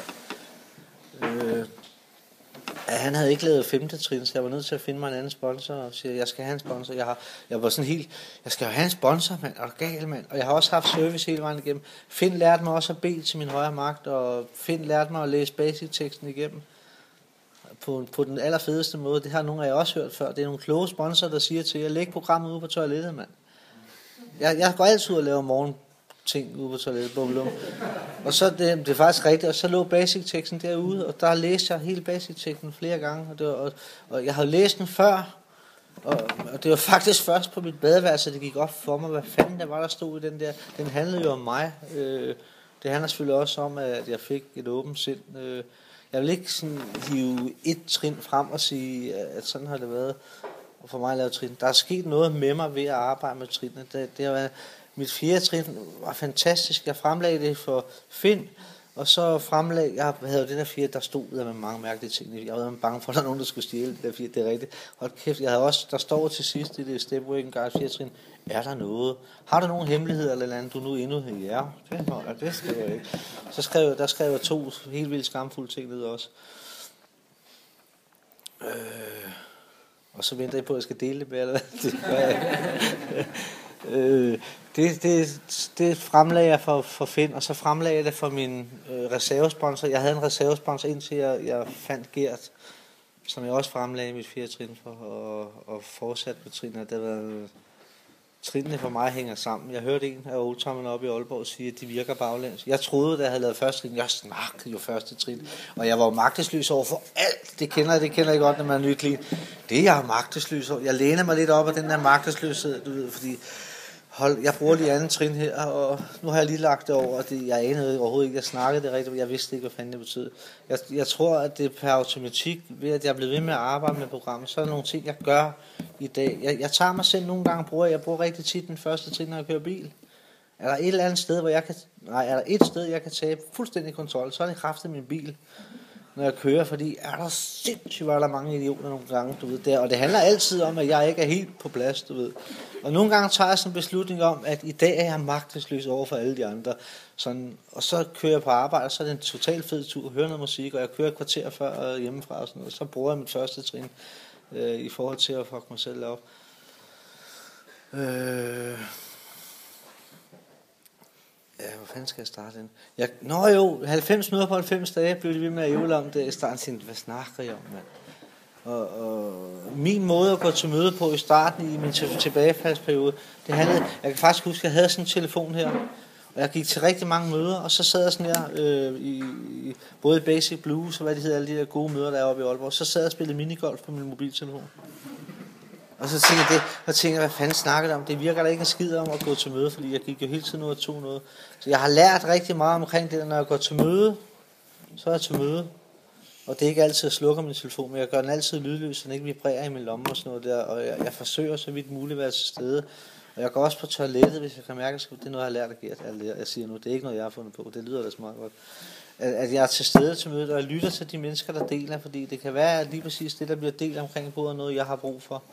Han havde ikke lavet 5. trin, så jeg var nødt til at finde mig en anden sponsor, og sige, jeg skal have en sponsor. Jeg var sådan helt, jeg skal jo have en sponsor, mand, og gal, mand. Og jeg har også haft service hele vejen igennem. Finn lærte mig også at bede til min højre magt, og Finn lærte mig at læse basic-teksten igennem. På den allerfedeste måde. Det har nogle af jer også hørt før. Det er nogle kloge sponsorer, der siger til jer, læg programmet ude på toilettet, mand. Jeg går altid ud og laver morgenting ude på toilettet. Bum. Og så det er faktisk rigtigt. Og så lå basic-teksten derude, og der læste jeg hele basic-teksten flere gange. Og jeg havde læst den før, og det var faktisk først på mit badeværelse, det gik op for mig, hvad fanden der var, der stod i den der. Den handlede jo om mig. Det handler selvfølgelig også om, at jeg fik et åbent sind. Jeg vil ikke sådan hive et trin frem og sige, at sådan har det været for mig at lave trin. Der er sket noget med mig ved at arbejde med trinene. Det har været, mit 4. trin var fantastisk. Jeg fremlagde det for Finn, Og så fremlag, jeg havde jo det der 4, der stod der med mange mærkelige ting. Jeg var bange for, at der er nogen, der skulle stjæle det der 4, det er rigtigt. Hold kæft, jeg havde også, der står til sidst i det Stepworking Guide 4 trin, er der noget? Har du nogen hemmeligheder eller andet, du nu endnu? Ja, det skrev jeg ikke. Så skrev jeg 2 helt vildt skamfulde ting ned også. Og så venter jeg på, at jeg skal dele det med, eller det fremlagde jeg for Finn, og så fremlagde jeg det for min reservesponsor. Jeg havde en reservesponsor, indtil jeg fandt Gert, som jeg også fremlagde i mit 4 trin for, og fortsat på trinene. Trinene for mig hænger sammen. Jeg hørte en af oldtimerne oppe i Aalborg sige, at de virker baglæns. Jeg troede, da jeg havde lavet første trin, jeg snakkede jo første trin, og jeg var magtesløs over for alt. Det kender jeg godt, når man er nyklin. Det er jeg magtesløs over. Jeg læner mig lidt op af den der magtesløshed, du ved, fordi jeg bruger lige anden trin her, og nu har jeg lige lagt det over, og jeg anede overhovedet ikke, jeg snakkede det rigtigt, jeg vidste ikke, hvad fanden det betød. Jeg tror, at det per automatik, ved at jeg er blevet ved med at arbejde med programmet, så er der nogle ting, jeg gør i dag. Jeg tager mig selv nogle gange, jeg bruger rigtig tit den første trin, når jeg kører bil. Er der et eller andet sted, er der et sted, jeg kan tage fuldstændig kontrol, så er det kraftigt min bil, når jeg kører, fordi er der sindssygt, var der mange idioter nogle gange, du ved, der, og det handler altid om, at jeg ikke er helt på plads, du ved. Og nogle gange tager jeg sådan en beslutning om, at i dag er jeg magtesløs over for alle de andre, sådan, og så kører jeg på arbejde, og så er det en totalt fed tur, hører noget musik, og jeg kører et kvarter før hjemmefra, og sådan noget, så bruger jeg mit første trin, i forhold til at fuck mig selv op. Ja, hvor fanden skal jeg starte den? 90 minutter på 90 dage blev det ved med at ævle om det i starten. Hvad snakker jeg om, mand? Og min måde at gå til møde på i starten i min tilbagefaldsperiode, det handlede, jeg kan faktisk huske, at jeg havde sådan en telefon her, og jeg gik til rigtig mange møder, og så sad jeg sådan her, både i Basic Blues, og hvad det hedder, alle de der gode møder, der er oppe i Aalborg, så sad jeg og spillede minigolf på min mobiltelefon. Og så tænkte jeg, hvad fanden snakker det om? Det virker da ikke en skid om at gå til møde, fordi jeg gik jo hele tiden ud og tog noget. Så jeg har lært rigtig meget omkring det, når jeg går til møde, så er jeg til møde. Og det er ikke altid at slukke min telefon, men jeg gør den altid lydløs, så den ikke vibrerer i min lomme og sådan noget der. Og jeg forsøger så vidt muligt at være til stede. Og jeg går også på toilettet, hvis jeg kan mærke, at det er noget, jeg har lært at Gert. Jeg siger nu, det er ikke noget, jeg har fundet på. Det lyder da så meget godt. At jeg er til stede til mødet, og jeg lytter til de mennesker, der deler, fordi det kan være, at lige præcis det, der bliver delt omkring bordet, noget, jeg har brug for.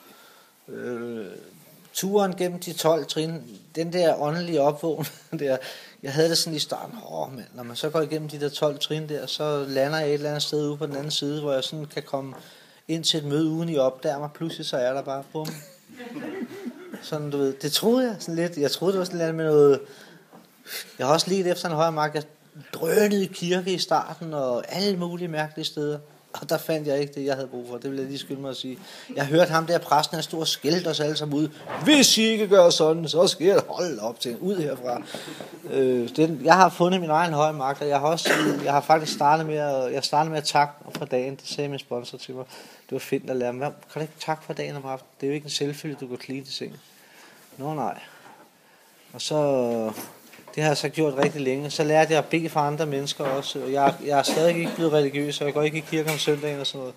Turen gennem de 12 trin, den der åndelige opvågning der, jeg havde det sådan i starten, når man så går igennem de der 12 trin der, så lander jeg et eller andet sted ude på den anden side, hvor jeg sådan kan komme ind til et møde uden I opdager mig, pludselig så er der bare, bum. Sådan, du ved, det troede jeg sådan lidt, jeg troede det var sådan lidt med noget, jeg har også lige efter en højre mark, jeg drønede i kirke i starten, og alle mulige mærkelige steder. Og der fandt jeg ikke det, jeg havde brug for. Det vil jeg lige skynde mig at sige. Jeg hørte ham der præsten, han stod og skældte os alle sammen ud. Hvis I ikke gør sådan, så skal jeg holde op til ud herfra. Jeg har fundet min egen høje magt, og jeg har faktisk startet med at takke for dagen. Det sagde min sponsor til mig. Det var fedt at lære mig. Kan du ikke takke for dagen om aftenen? Det er jo ikke en selvfølge, du går clean til sengen. Nå nej. Og så... Det har jeg så gjort rigtig længe. Så lærte jeg at bede for andre mennesker også. Og jeg er stadig ikke blevet religiøs, så jeg går ikke i kirke om søndagen og sådan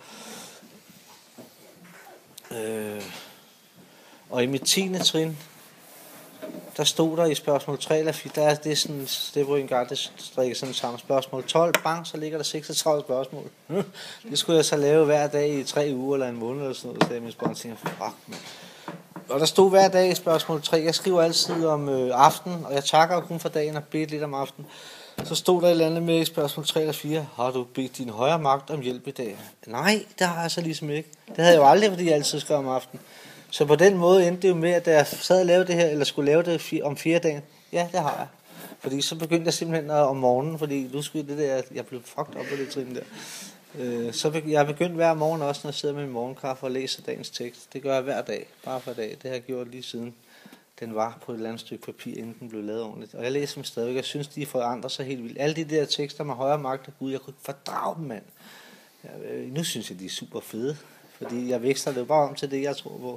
noget. Og i mit 10. trin, der stod der i spørgsmål 3 eller 4, der er det sådan, det var en gang, det strikker sådan sammen. Spørgsmål 12, bang, så ligger der 36 spørgsmål. Det skulle jeg så lave hver dag i 3 uger eller en måned eller sådan noget, så min sponsor tænkte, fuck man. Og der stod hver dag i spørgsmål 3. Jeg skriver altid om aftenen, og jeg takker kun for dagen og bedt lidt om aftenen. Så stod der et eller andet med i spørgsmål 3 eller 4. Har du bedt din højre magt om hjælp i dag? Nej, det har jeg så ligesom ikke. Det havde jeg jo aldrig, fordi jeg altid skrev om aftenen. Så på den måde endte det jo med, at da jeg sad og lavede det her, eller skulle lave det om 4 dage, ja, det har jeg. Fordi så begyndte jeg simpelthen om morgenen, fordi nu skulle det der, jeg blev fucked op på det trin der. Så jeg begyndt hver morgen også, når jeg sidder med min morgenkaffe og læser dagens tekst. Det gør jeg hver dag, bare for dag. Det har jeg gjort lige siden den var på et eller andet stykke papir, inden den blev lavet ordentligt. Og jeg læser dem stadig, jeg synes, de forandrer sig helt vildt. Alle de der tekster med højere magt og Gud, jeg kunne ikke fordrage dem, mand. Nu synes jeg, de er super fede, fordi jeg veksler det bare om til det, jeg tror på.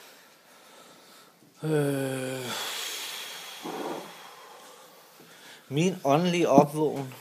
Min åndelige opvågen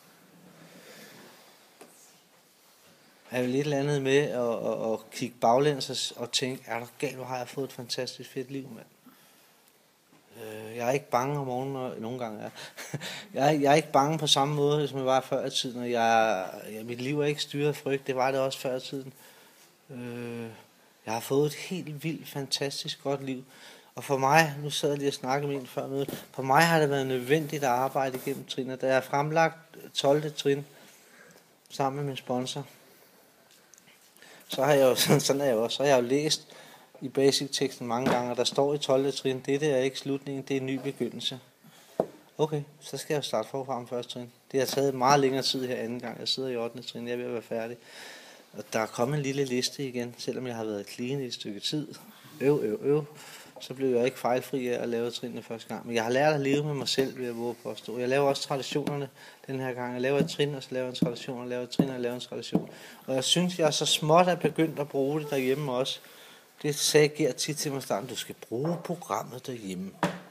er jo lidt eller andet med at kigge baglæns og tænke, er der galt, hvor har jeg fået et fantastisk fedt liv, mand. Jeg Jeg er ikke bange om morgenen, og nogle gange er. Jeg er ikke bange på samme måde, som jeg var før i tiden, og mit liv er ikke styret af frygt, det var det også før i tiden. Jeg har fået et helt vildt, fantastisk godt liv. Og for mig, nu sad jeg lige og snakkede med en før mødet, for mig har det været nødvendigt at arbejde igennem trin. Da jeg har fremlagt 12. trin sammen med min sponsor, så har jeg jo, sådan er jeg også, så har jeg jo læst i basic-teksten mange gange, og der står i 12. trin, det er ikke slutningen, det er en ny begyndelse. Okay, så skal jeg starte forfra med første trin. Det har taget meget længere tid her anden gang. Jeg sidder i 8. trin, jeg er ved at være færdig. Og der er kommet en lille liste igen, selvom jeg har været clean i et stykke tid. Så blev jeg ikke fejlfri af at lave trinene første gang. Men jeg har lært at leve med mig selv, ved at våge påstå. Jeg laver også traditionerne den her gang. Jeg laver et trin, og så laver jeg en tradition, og laver et trin, og laver en tradition. Og jeg synes, jeg er så småt er begyndt at bruge det derhjemme også. Det sagde Gert tit til mig i starten, du skal bruge programmet derhjemme.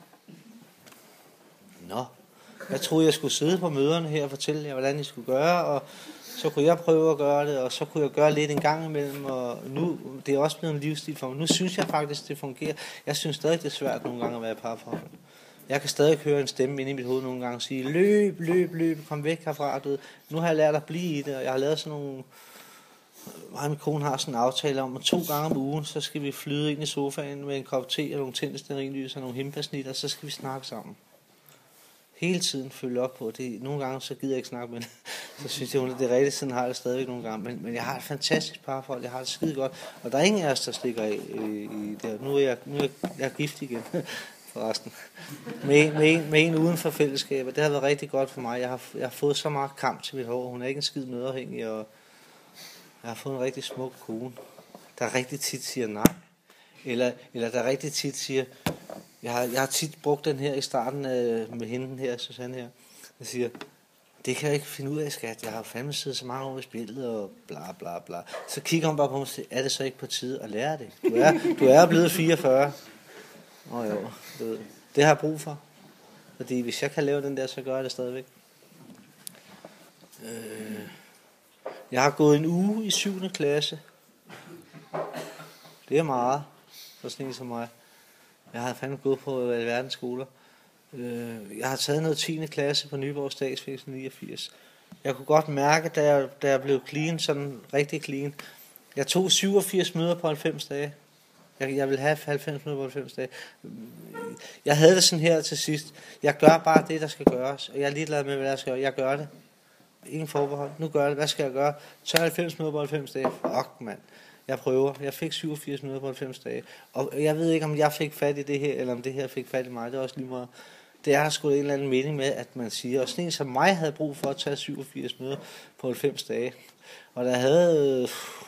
Nå, jeg troede, jeg skulle sidde på møderne her og fortælle jer, hvordan I skulle gøre, og så kunne jeg prøve at gøre det, og så kunne jeg gøre lidt en gang imellem, og nu, det er også blevet en livsstil for mig. Nu synes jeg faktisk, det fungerer. Jeg synes stadig, det er svært nogle gange at være i parforhold. Jeg kan stadig høre en stemme inde i mit hoved nogle gange og sige, løb, kom væk herfra. Du ved. Nu har jeg lært at blive i det, og jeg har lavet sådan nogle... Mig og min kone har sådan en aftale om, at 2 gange om ugen, så skal vi flyde ind i sofaen med en kop te og nogle tændte stearinlys og nogle himpasnitter, og så skal vi snakke sammen. Hele tiden følge op på det. Nogle gange så gider jeg ikke snakke med det. Så synes jeg, det er rigtigt, sådan har jeg det stadigvæk nogle gange. Men jeg har et fantastisk parforhold, jeg har det skide godt. Og der er ingen af os, der stikker af i det. Nu er jeg gift igen, forresten. Med en uden for fællesskabet. Det har været rigtig godt for mig. Jeg har fået så meget kamp til mit hår. Hun er ikke en skid nødafhængig, og jeg har fået en rigtig smuk kone, der rigtig tit siger nej. Eller der rigtig tit siger... Jeg har tit brugt den her i starten med hende her, Susanne her. Jeg siger, det kan jeg ikke finde ud af, skat. Jeg har fandme siddet så mange år i spillet og bla bla bla. Så kigger hun bare på mig og siger, er det så ikke på tide at lære det? Du er blevet 44. Jo, det har jeg brug for. Fordi hvis jeg kan lave den der, så gør jeg det stadigvæk. Jeg har gået en uge i 7. klasse. Det er meget for sådan en som mig. Jeg har fandme gået på alverdens skoler. Jeg har taget noget 10. klasse på Nyborg Statsfængsel 89. Jeg kunne godt mærke, da jeg blev clean, sådan rigtig clean. Jeg tog 87 møder på 90 dage. Jeg vil have 90 møder på 90 dage. Jeg havde det sådan her til sidst. Jeg gør bare det, der skal gøres. Og jeg er ligeglad med, hvad jeg skal gøre. Jeg gør det. Ingen forbehold. Nu gør jeg det. Hvad skal jeg gøre? 90 møder på 90 dage. Fuck, mand. Jeg prøver. Jeg fik 87 møder på 90 dage. Og jeg ved ikke, om jeg fik fat i det her, eller om det her fik fat i mig. Det er også lige meget. Det er sgu en eller anden mening med, at man siger, og sådan en som mig havde brug for at tage 87 møder på 90 dage. Og der havde...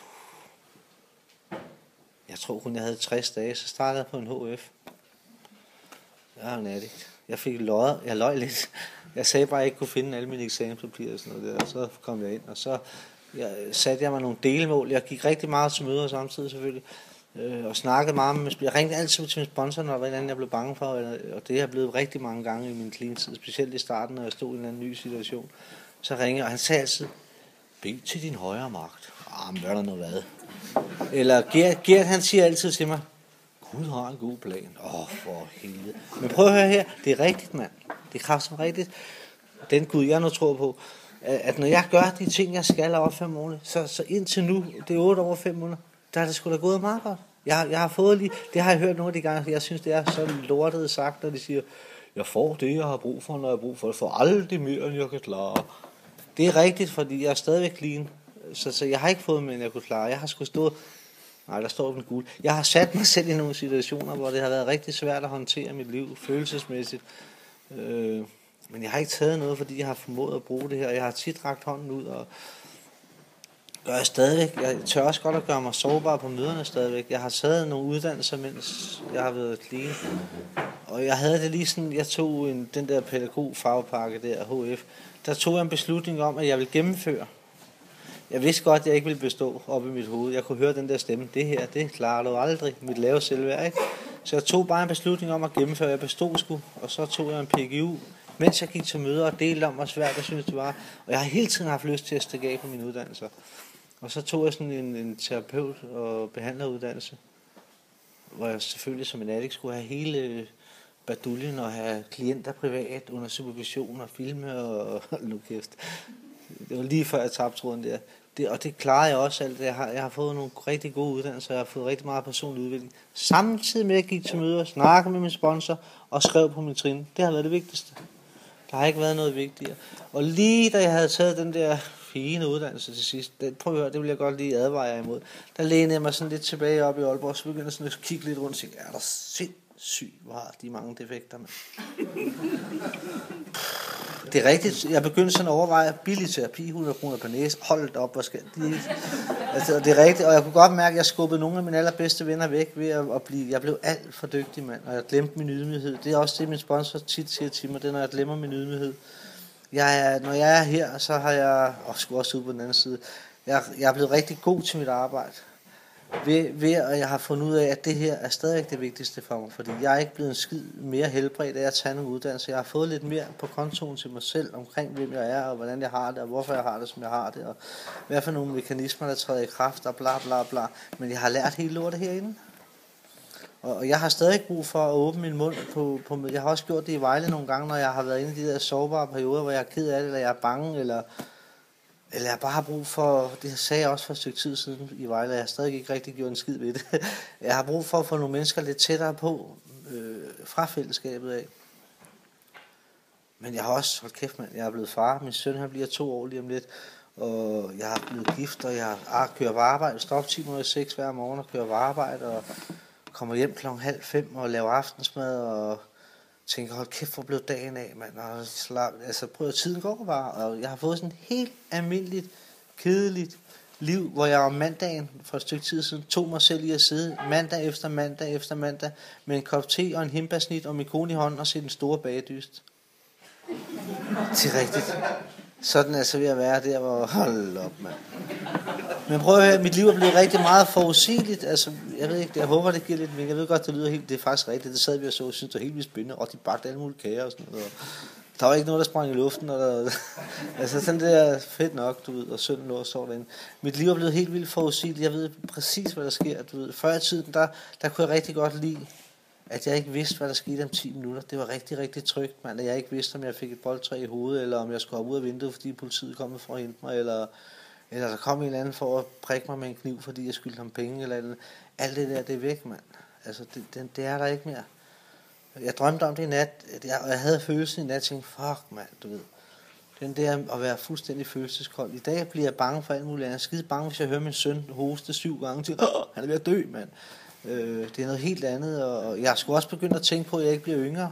Jeg tror kun, jeg havde 60 dage, så startede jeg på en HF. Jeg er en addict. Jeg fik løjet. Jeg løj lidt. Jeg sagde bare, at jeg ikke kunne finde alle mine eksamenspapirer og sådan noget der. Og så kom jeg ind, og så satte jeg mig nogle delmål. Jeg gik rigtig meget til møder samtidig selvfølgelig. Og snakkede meget med... Jeg ringte altid til min sponsor, når hvordan jeg blev bange for. Og det er blevet rigtig mange gange i min clean tid. Specielt i starten, når jeg stod i en eller anden ny situation. Så ringede og han sagde altid, bed til din højre magt. Men gør der noget hvad? Eller Gert han siger altid til mig, Gud har en god plan. For helvede. Men prøv at høre her, det er rigtigt, mand. Det er kraftigt rigtigt. Den Gud, jeg nu tror på, at når jeg gør de ting, jeg skal over 5 måneder, så indtil nu, det er 8 over 5 måneder, der er det sgu da gået meget godt. Jeg har fået lige, det har jeg hørt nogle af de gange, jeg synes, det er så lortet sagt, når de siger, jeg får det, jeg har brug for, når jeg har brug for det, for aldrig mere, end jeg kan klare. Det er rigtigt, fordi jeg er stadigvæk clean. Så jeg har ikke fået mere, end jeg kunne klare. Jeg har sgu stået... Nej, der står den gul. Jeg har sat mig selv i nogle situationer, hvor det har været rigtig svært at håndtere mit liv, følelsesmæssigt. Men jeg har ikke taget noget, fordi jeg har formået at bruge det her. Jeg har tit rakt hånden ud, og gør jeg stadigvæk. Jeg tør også godt at gøre mig sårbar på møderne stadigvæk. Jeg har taget nogle uddannelser, mens jeg har været clean. Og jeg havde det lige sådan, jeg tog den der pædagogfagpakke der, HF. Der tog jeg en beslutning om, at jeg ville gennemføre. Jeg vidste godt, at jeg ikke ville bestå op i mit hoved. Jeg kunne høre den der stemme. Det her, det klarer du aldrig. Mit lave selvværd, ikke? Så jeg tog bare en beslutning om at gennemføre. Jeg bestod sgu. Og så tog jeg en PGU, mens jeg gik til møder og delte om, hvor svært jeg synes det var. Og jeg har hele tiden haft lyst til at stikke af på mine uddannelser. Og så tog jeg sådan en terapeut- og behandleruddannelse, hvor jeg selvfølgelig som en addict skulle have hele baduljen og have klienter privat under supervision og filme og nu kæft. Det var lige før jeg tabte tråden der. Og det klarede jeg også alt det. Jeg har fået nogle rigtig gode uddannelser, jeg har fået rigtig meget personlig udvikling. Samtidig med at jeg gik til møder, snakkede med min sponsor og skrev på min trin. Det har været det vigtigste. Der har ikke været noget vigtigere. Og lige da jeg havde taget den der fine uddannelse til sidst, prøv at høre, det vil jeg godt lige advare jer imod. Der lænede jeg mig sådan lidt tilbage op i Aalborg, så begyndte jeg sådan at kigge lidt rundt og sige, er der sindssygt, hvor har de mange defekter med. Det er rigtigt, jeg begyndte sådan at overveje billig terapi, 100 kroner per næse, holdt op, hvor skal de... Altså, det er rigtigt, og jeg kunne godt mærke, at jeg skubbede nogle af mine allerbedste venner væk ved at blive... Jeg blev alt for dygtig, mand, og jeg glemte min ydmyghed. Det er også det, min sponsor tit siger til mig, det er, når jeg glemmer min ydmyghed. Når jeg er her, så har jeg... sgu også ud på den anden side. Jeg er blevet rigtig god til mit arbejde. Ved at jeg har fundet ud af, at det her er stadig det vigtigste for mig, fordi jeg er ikke blevet en skid mere helbredt af at tage nogle uddannelser. Jeg har fået lidt mere på kontoen til mig selv omkring, hvem jeg er, og hvordan jeg har det, og hvorfor jeg har det, som jeg har det, og hvad for nogle mekanismer, der træder i kraft, og bla bla bla. Men jeg har lært hele lortet herinde. Og jeg har stadig brug for at åbne min mund på jeg har også gjort det i Vejle nogle gange, når jeg har været inde i de der sårbare perioder, hvor jeg er ked af det, eller jeg er bange, eller jeg bare har brug for, det sagde jeg også for et stykke tid siden i Vejle, jeg har stadig ikke rigtig gjort en skid ved det. Jeg har brug for at få nogle mennesker lidt tættere på fra fællesskabet af. Men jeg har også, hold kæft mand, jeg er blevet far, min søn han bliver 2 år lige om lidt, og jeg er blevet gift, og jeg kører på arbejde, står op 10:06 hver morgen og kører på arbejde, og kommer hjem 4:30 og laver aftensmad, og tænker, hold kæft, hvor blev dagen af, mand, og altså prøv at tiden går bare, og jeg har fået sådan et helt almindeligt, kedeligt liv, hvor jeg om mandagen for et stykke tid siden tog mig selv i at sidde mandag efter mandag efter mandag med en kop te og en hindbærsnit og min kone i hånden og se den store bagedyst. Det er rigtigt. Sådan er så ved at være der, hvor hold op, mand. Men prøv at høre, mit liv er blevet rigtig meget forudsigeligt. Altså, jeg ved ikke, jeg håber, det giver lidt mening. Jeg ved godt, det lyder helt, det er faktisk rigtigt. Det sad vi og så, synes det var helt vildt spændende. Og de bagte alle mulige kager og sådan noget. Der var ikke noget, der sprang i luften. Og der, altså, sådan det er fedt nok, du ved, og sønnen lå og sov derinde. Mit liv er blevet helt vildt forudsigeligt. Jeg ved præcis, hvad der sker, du ved. Før i tiden, der kunne jeg rigtig godt lide, at jeg ikke vidste, hvad der skete om 10 minutter. Det var rigtig, rigtig trygt, mand. At jeg ikke vidste, om jeg fik et boldtræ i hovedet, eller om jeg skulle hoppe ud af vinduet, fordi politiet kom for at hente mig, eller der kom en eller anden for at prikke mig med en kniv, fordi jeg skyldte ham penge, eller andet. Alt det der, det er væk, mand. Altså, det er der ikke mere. Jeg drømte om det i nat, og jeg havde følelsen i nat, og tænkte, fuck, mand, du ved. Den der at være fuldstændig følelseskold. I dag bliver jeg bange for alt muligt andet. Jeg er skide bange, hvis jeg hører min søn hoste 7 gange til, han er ved at dø, mand. Det er noget helt andet, og jeg skulle også begynde at tænke på, at jeg ikke bliver yngre.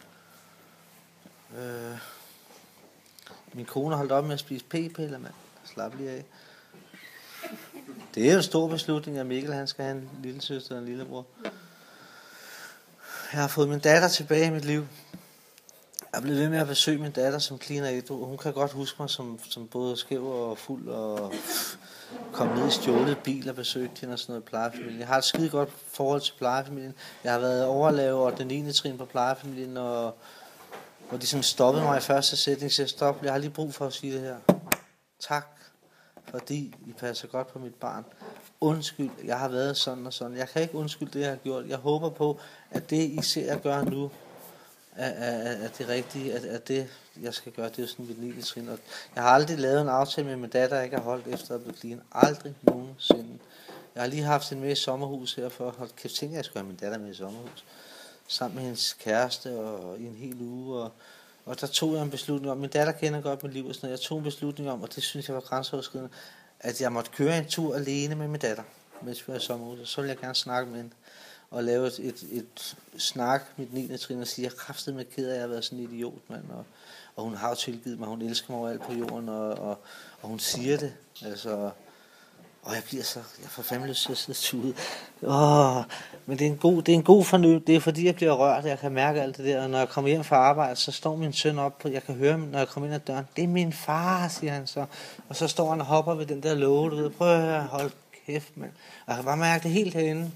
Min kone holdt op med at spise p-piller, mand. Slap lige af. Det er jo en stor beslutning, at Mikkel han skal have en lille søster og en lillebror. Jeg har fået min datter tilbage i mit liv. Jeg er blevet ved med at besøge min datter som clean og ædru. Hun kan godt huske mig som både skæv og fuld og kom ned i stjålet bil og besøgte hende og sådan noget plejefamilie. Jeg har et skide godt forhold til plejefamilien. Jeg har været overlave og den 9. trin på plejefamilien, og hvor de sådan stoppede mig i første sætning, så jeg har lige brug for at sige det her. Tak, fordi I passer godt på mit barn. Undskyld, jeg har været sådan og sådan. Jeg kan ikke undskylde det, jeg har gjort. Jeg håber på, at det, I ser, jeg gør nu, er det rigtige, at det, jeg skal gøre, det er sådan mit 9. trin. Og jeg har aldrig lavet en aftale med min datter, jeg ikke har holdt efter at blive clean. Aldrig nogensinde. Jeg har lige haft en med i sommerhus her for at holde kæft. Tænkte jeg skulle have min datter med i sommerhus. Sammen med hendes kæreste og i en hel uge. Og der tog jeg en beslutning om, min datter kender godt mit liv og sådan noget. Jeg tog en beslutning om, og det synes jeg var grænseoverskridende, at jeg måtte køre en tur alene med min datter, mens vi var i sommerhus. Så ville jeg gerne snakke med hende og lave et snak mit 9. trin og sige, jeg er kraftedeme ked af, at jeg har været sådan en idiot, mand. Og hun har jo tilgivet mig, hun elsker mig overalt på jorden, og hun siger det, altså. Og jeg får fandme lyst til at sidde tude. Men det er en god fornøjelse. Det er fordi, jeg bliver rørt, og jeg kan mærke alt det der. Og når jeg kommer hjem fra arbejde, så står min søn op på, jeg kan høre ham, når jeg kommer ind ad døren. Det er min far, siger han så. Og så står han og hopper ved den der låge, du ved. Prøv at høre, hold kæft, mand. Og jeg kan bare mærke det helt herinde.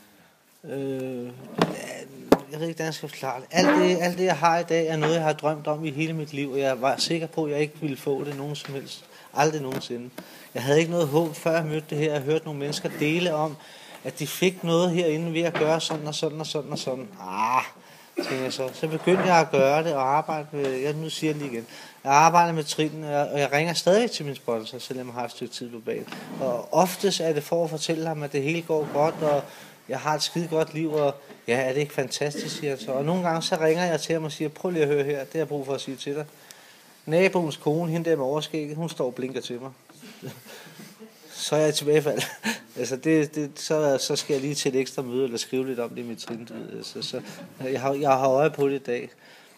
Jeg ved ikke, hvordan jeg skal forklare det. Alt det, jeg har i dag, er noget, jeg har drømt om i hele mit liv. Og jeg var sikker på, at jeg ikke ville få det nogen som helst. Aldrig nogensinde. Jeg havde ikke noget håb, før jeg mødte det her. Jeg hørte nogle mennesker dele om, at de fik noget herinde ved at gøre sådan og sådan og sådan og sådan. tænker jeg så. Så begyndte jeg at gøre det og arbejde med, nu siger jeg lige igen, jeg arbejder med trin, og jeg ringer stadig til min sponsor, selvom jeg har et stykke tid på banen. Og oftest er det for at fortælle ham, at det hele går godt, og jeg har et skide godt liv, og ja, er det ikke fantastisk, siger så. Og nogle gange så ringer jeg til ham og siger, prøv lige at høre her, det har jeg brug for at sige til dig. Naboens kone, hende der med overskægget, hun står og blinker til mig. Så er jeg i tilbagefald. Altså så skal jeg lige til et ekstra møde, eller skrive lidt om det i mit trin. Så jeg har øje på det i dag.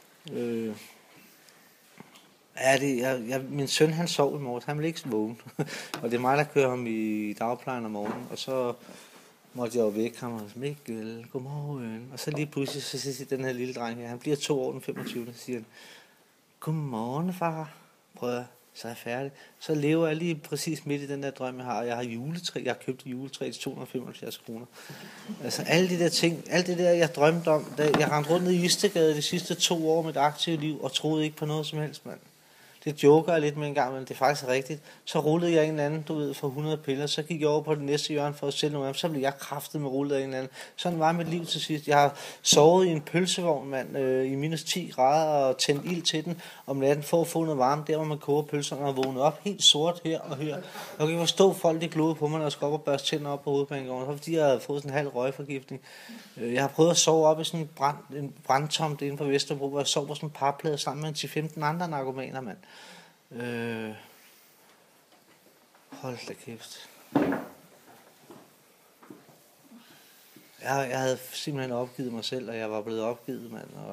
Min søn, han sov i morgen, han ville ikke vågne. Og det er mig, der kører ham i dagplejen om morgenen. Og så måtte jeg jo vække ham og sige, Mikkel, godmorgen. Og så lige pludselig, så siger den her lille dreng her, han bliver 2 år den 25. Så siger han, godmorgen, far. Prøv at, så er jeg færdig. Så lever jeg lige præcis midt i den der drøm, jeg har. Jeg har juletræ, jeg har købt juletræ til 275 kroner. Altså alle de der ting, alt det der, jeg drømte om. Jeg rendte rundt i Istegade de sidste 2 år med et aktivt liv, og troede ikke på noget som helst, mand. Det joker jeg lidt med en gang, men det er faktisk rigtigt. Så rullede jeg en eller anden, for 100 piller. Så gik jeg over på det næste hjørne for at sælge nogle af dem. Så blev jeg kraftet med rullet af en eller anden. Sådan var mit liv til sidst. Jeg har sovet i en pølsevogn, mand, i minus 10 grader og tændt ild til den om natten for at få noget varme. Der hvor man koger pølserne og vågnet op helt sort her og her. Jeg kan ikke forstå folk, de glode på mig, når jeg skal op og børste tænder op på hovedbanegården. Så fordi jeg havde fået sådan en halv røgforgiftning. Jeg har prøvet at sove op i sådan en brandtomt inde på Vesterbro, hvor jeg sov på sådan en parplade sammen med 10-15 andre narkomaner, mand. Hold da kæft. Jeg havde simpelthen opgivet mig selv, og jeg var blevet opgivet, mand. Og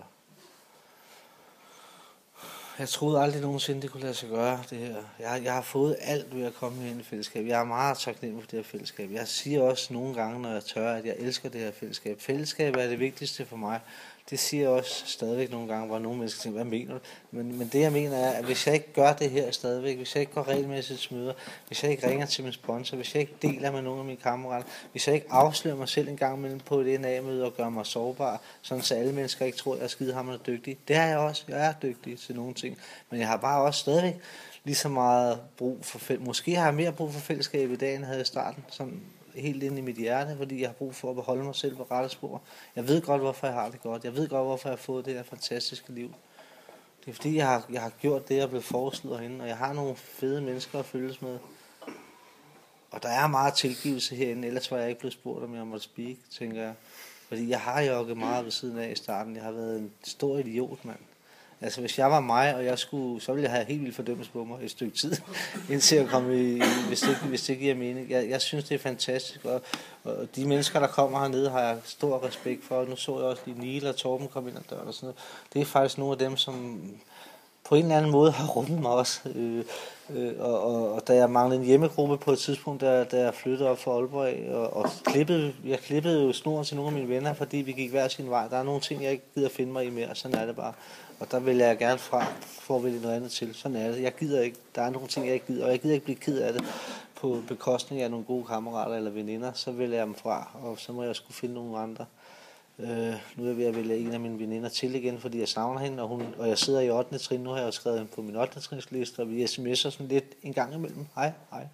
jeg troede aldrig nogensinde, det kunne lade sig gøre, det her. Jeg har fået alt ved at komme her ind i fællesskab. Jeg er meget taknemmelig for det her fællesskab. Jeg siger også nogle gange, når jeg tør, at jeg elsker det her fællesskab. Fællesskab er det vigtigste for mig. Det siger jeg også stadigvæk nogle gange, hvor nogle mennesker tænker, hvad mener du? Men det jeg mener er, at hvis jeg ikke gør det her stadigvæk, hvis jeg ikke går regelmæssigt til møder, hvis jeg ikke ringer til min sponsor, hvis jeg ikke deler med nogle af mine kammerater, hvis jeg ikke afslører mig selv en gang imellem på et NA-møde og gør mig sårbar, sådan så alle mennesker ikke tror, at jeg er skidehammerende dygtig. Det er jeg også. Jeg er dygtig til nogle ting. Men jeg har bare også stadigvæk lige så meget brug for fællesskab. Måske har jeg mere brug for fællesskab i dag, end jeg havde i starten. Sådan helt ind i mit hjerte, fordi jeg har brug for at beholde mig selv på rette spor. Jeg ved godt, hvorfor jeg har det godt. Jeg ved godt, hvorfor jeg har fået det her fantastiske liv. Det er fordi, jeg har gjort det, jeg blev foreslået herinde, og jeg har nogle fede mennesker at følges med. Og der er meget tilgivelse herinde, ellers var jeg ikke blevet spurgt, om jeg måtte speak, tænker jeg. Fordi jeg har jogget meget ved siden af i starten. Jeg har været en stor idiot, mand. Altså hvis jeg var mig, og jeg skulle, så ville jeg have helt vildt fordømmelse på mig et stykke tid, indtil jeg komme i, hvis det giver mening. Jeg synes, det er fantastisk, og de mennesker, der kommer hernede, har jeg stor respekt for. Nu så jeg også lige Niel og Torben komme ind ad døren og sådan noget. Det er faktisk nogle af dem, som på en eller anden måde har rummet mig også. Og da jeg manglede en hjemmegruppe på et tidspunkt, da jeg flyttede op fra Aalborg, og jeg klippede jo snoren til nogle af mine venner, fordi vi gik hver sin vej. Der er nogle ting, jeg ikke gider finde mig i mere, sådan er det bare. Og der vil jeg gerne fra, for at vælge noget andet til. Sådan er det. Jeg gider ikke. Der er nogle ting, jeg ikke gider, og jeg gider ikke blive ked af det på bekostning af nogle gode kammerater eller veninder. Så vælger jeg dem fra, og så må jeg skulle finde nogle andre. Nu er jeg ved at vælge en af mine veninder til igen, fordi jeg savner hende, og jeg sidder i 8. trin. Nu har jeg jo skrevet hende på min 8. trinsliste, og vi sms'er sådan lidt en gang imellem. Hej.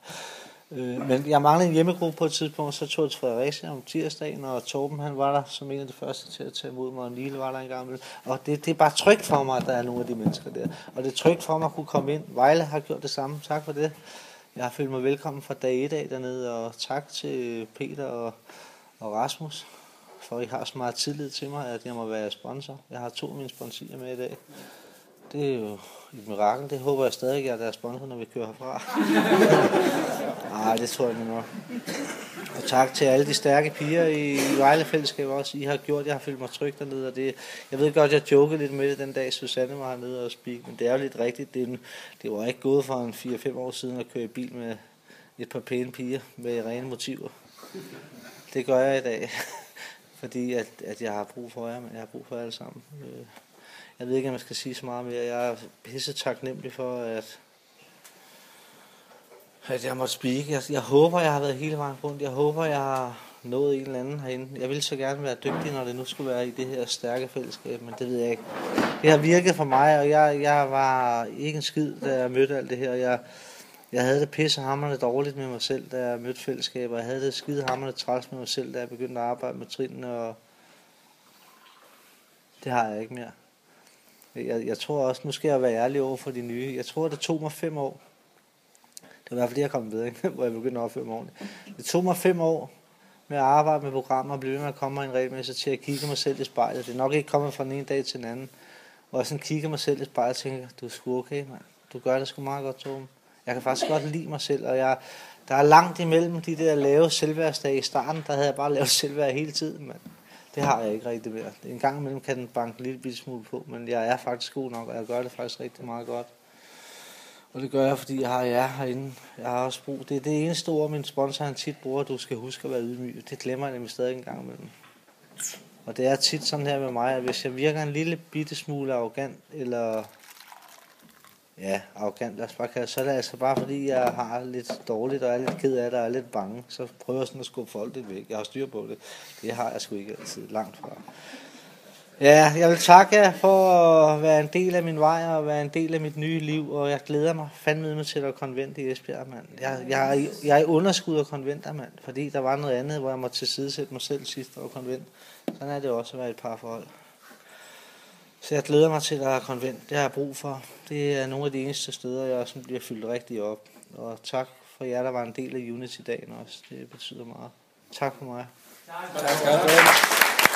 Men jeg manglede en hjemmegruppe på et tidspunkt, så tog jeg til Fredericia om tirsdagen, og Torben han var der som en af de første til at tage imod mig, og Niel var der en gang imellem. Og det er bare trygt for mig, at der er nogle af de mennesker der. Og det er trygt for mig at kunne komme ind. Vejle har gjort det samme. Tak for det. Jeg har følt mig velkommen fra dag 1 af dernede, og tak til Peter og Rasmus, for I har så meget tillid til mig, at jeg må være sponsor. Jeg har 2 af mine sponsorer med i dag. Det er jo et mirakel. Det håber jeg stadig, at jeg er deres sponsor, når vi kører herfra. Nej, det tror jeg nok. Og tak til alle de stærke piger i Vejle-fællesskab også. I har gjort, jeg har følt mig tryg dernede. Og jeg ved godt, jeg jokede lidt med det den dag, Susanne var hernede og speak. Men det er jo lidt rigtigt. Det var ikke gået for en 4-5 år siden at køre i bil med et par pæne piger med rene motiver. Det gør jeg i dag. Fordi at jeg har brug for jer, men jeg har brug for jer alle sammen. Jeg ved ikke, om jeg skal sige så meget mere. Jeg er pisse taknemmelig for, at jeg måtte speak. Jeg håber, jeg har været hele vejen rundt. Jeg håber, jeg har nået en eller anden herinde. Jeg ville så gerne være dygtig, når det nu skulle være i det her stærke fællesskab, men det ved jeg ikke. Det har virket for mig, og jeg var ikke en skid, da jeg mødte alt det her. Jeg havde det pissehamrende dårligt med mig selv, da jeg mødte fællesskaber. Jeg havde det skidehamrende træls med mig selv, da jeg begyndte at arbejde med trinene. Og Det har jeg ikke mere. Jeg tror også, nu skal jeg være ærlig over for de nye. Jeg tror, det tog mig 5 år. Det var i hvert fald det, jeg kom ved, ikke? Hvor jeg begyndte at opføre mig ordentligt. Det tog mig 5 år med at arbejde med programmer og blive ved med at komme mig en regelmæssigt til at kigge mig selv i spejlet. Det er nok ikke kommet fra den ene dag til den anden. Hvor jeg sådan kigger mig selv i spejlet og tænker, du er sgu okay, mand. Du gør det sgu meget godt, Torben. Jeg kan faktisk godt lide mig selv, og der er langt imellem de der lave selvværdsdage i starten. Der havde jeg bare lavet selvværd hele tiden, mand. Det har jeg ikke rigtig mere. En gang imellem kan den banke en lille smule på, men jeg er faktisk god nok, og jeg gør det faktisk rigtig meget godt. Og det gør jeg, fordi jeg har jer herinde. Jeg har også brug. Det er det eneste ord, min sponsor han tit bruger, du skal huske at være ydmyg. Det glemmer jeg nemlig stadig en gang imellem. Og det er tit sådan her med mig, at hvis jeg virker en lille bitte smule arrogant, eller arrogant, lad os bare kalde, så er det altså bare fordi, jeg har lidt dårligt, og er lidt ked af det, og er lidt bange. Så prøver jeg sådan at skubbe folk lidt væk. Jeg har styr på det. Det har jeg sgu ikke altid langt fra. Ja, jeg vil takke jer for at være en del af min vej og være en del af mit nye liv, og jeg glæder mig fandme til at konvent i Esbjerg, mand. Jeg er i underskud af konventer, mand, fordi der var noget andet, hvor jeg måtte tilsidesætte mig selv sidst år konvent. Sådan er det også at være et parforhold. Så jeg glæder mig til at have konvent. Det har jeg brug for. Det er nogle af de eneste steder, jeg også bliver fyldt rigtig op. Og tak for jer, der var en del af Unity-dagen også. Det betyder meget. Tak for mig. Tak skal du have.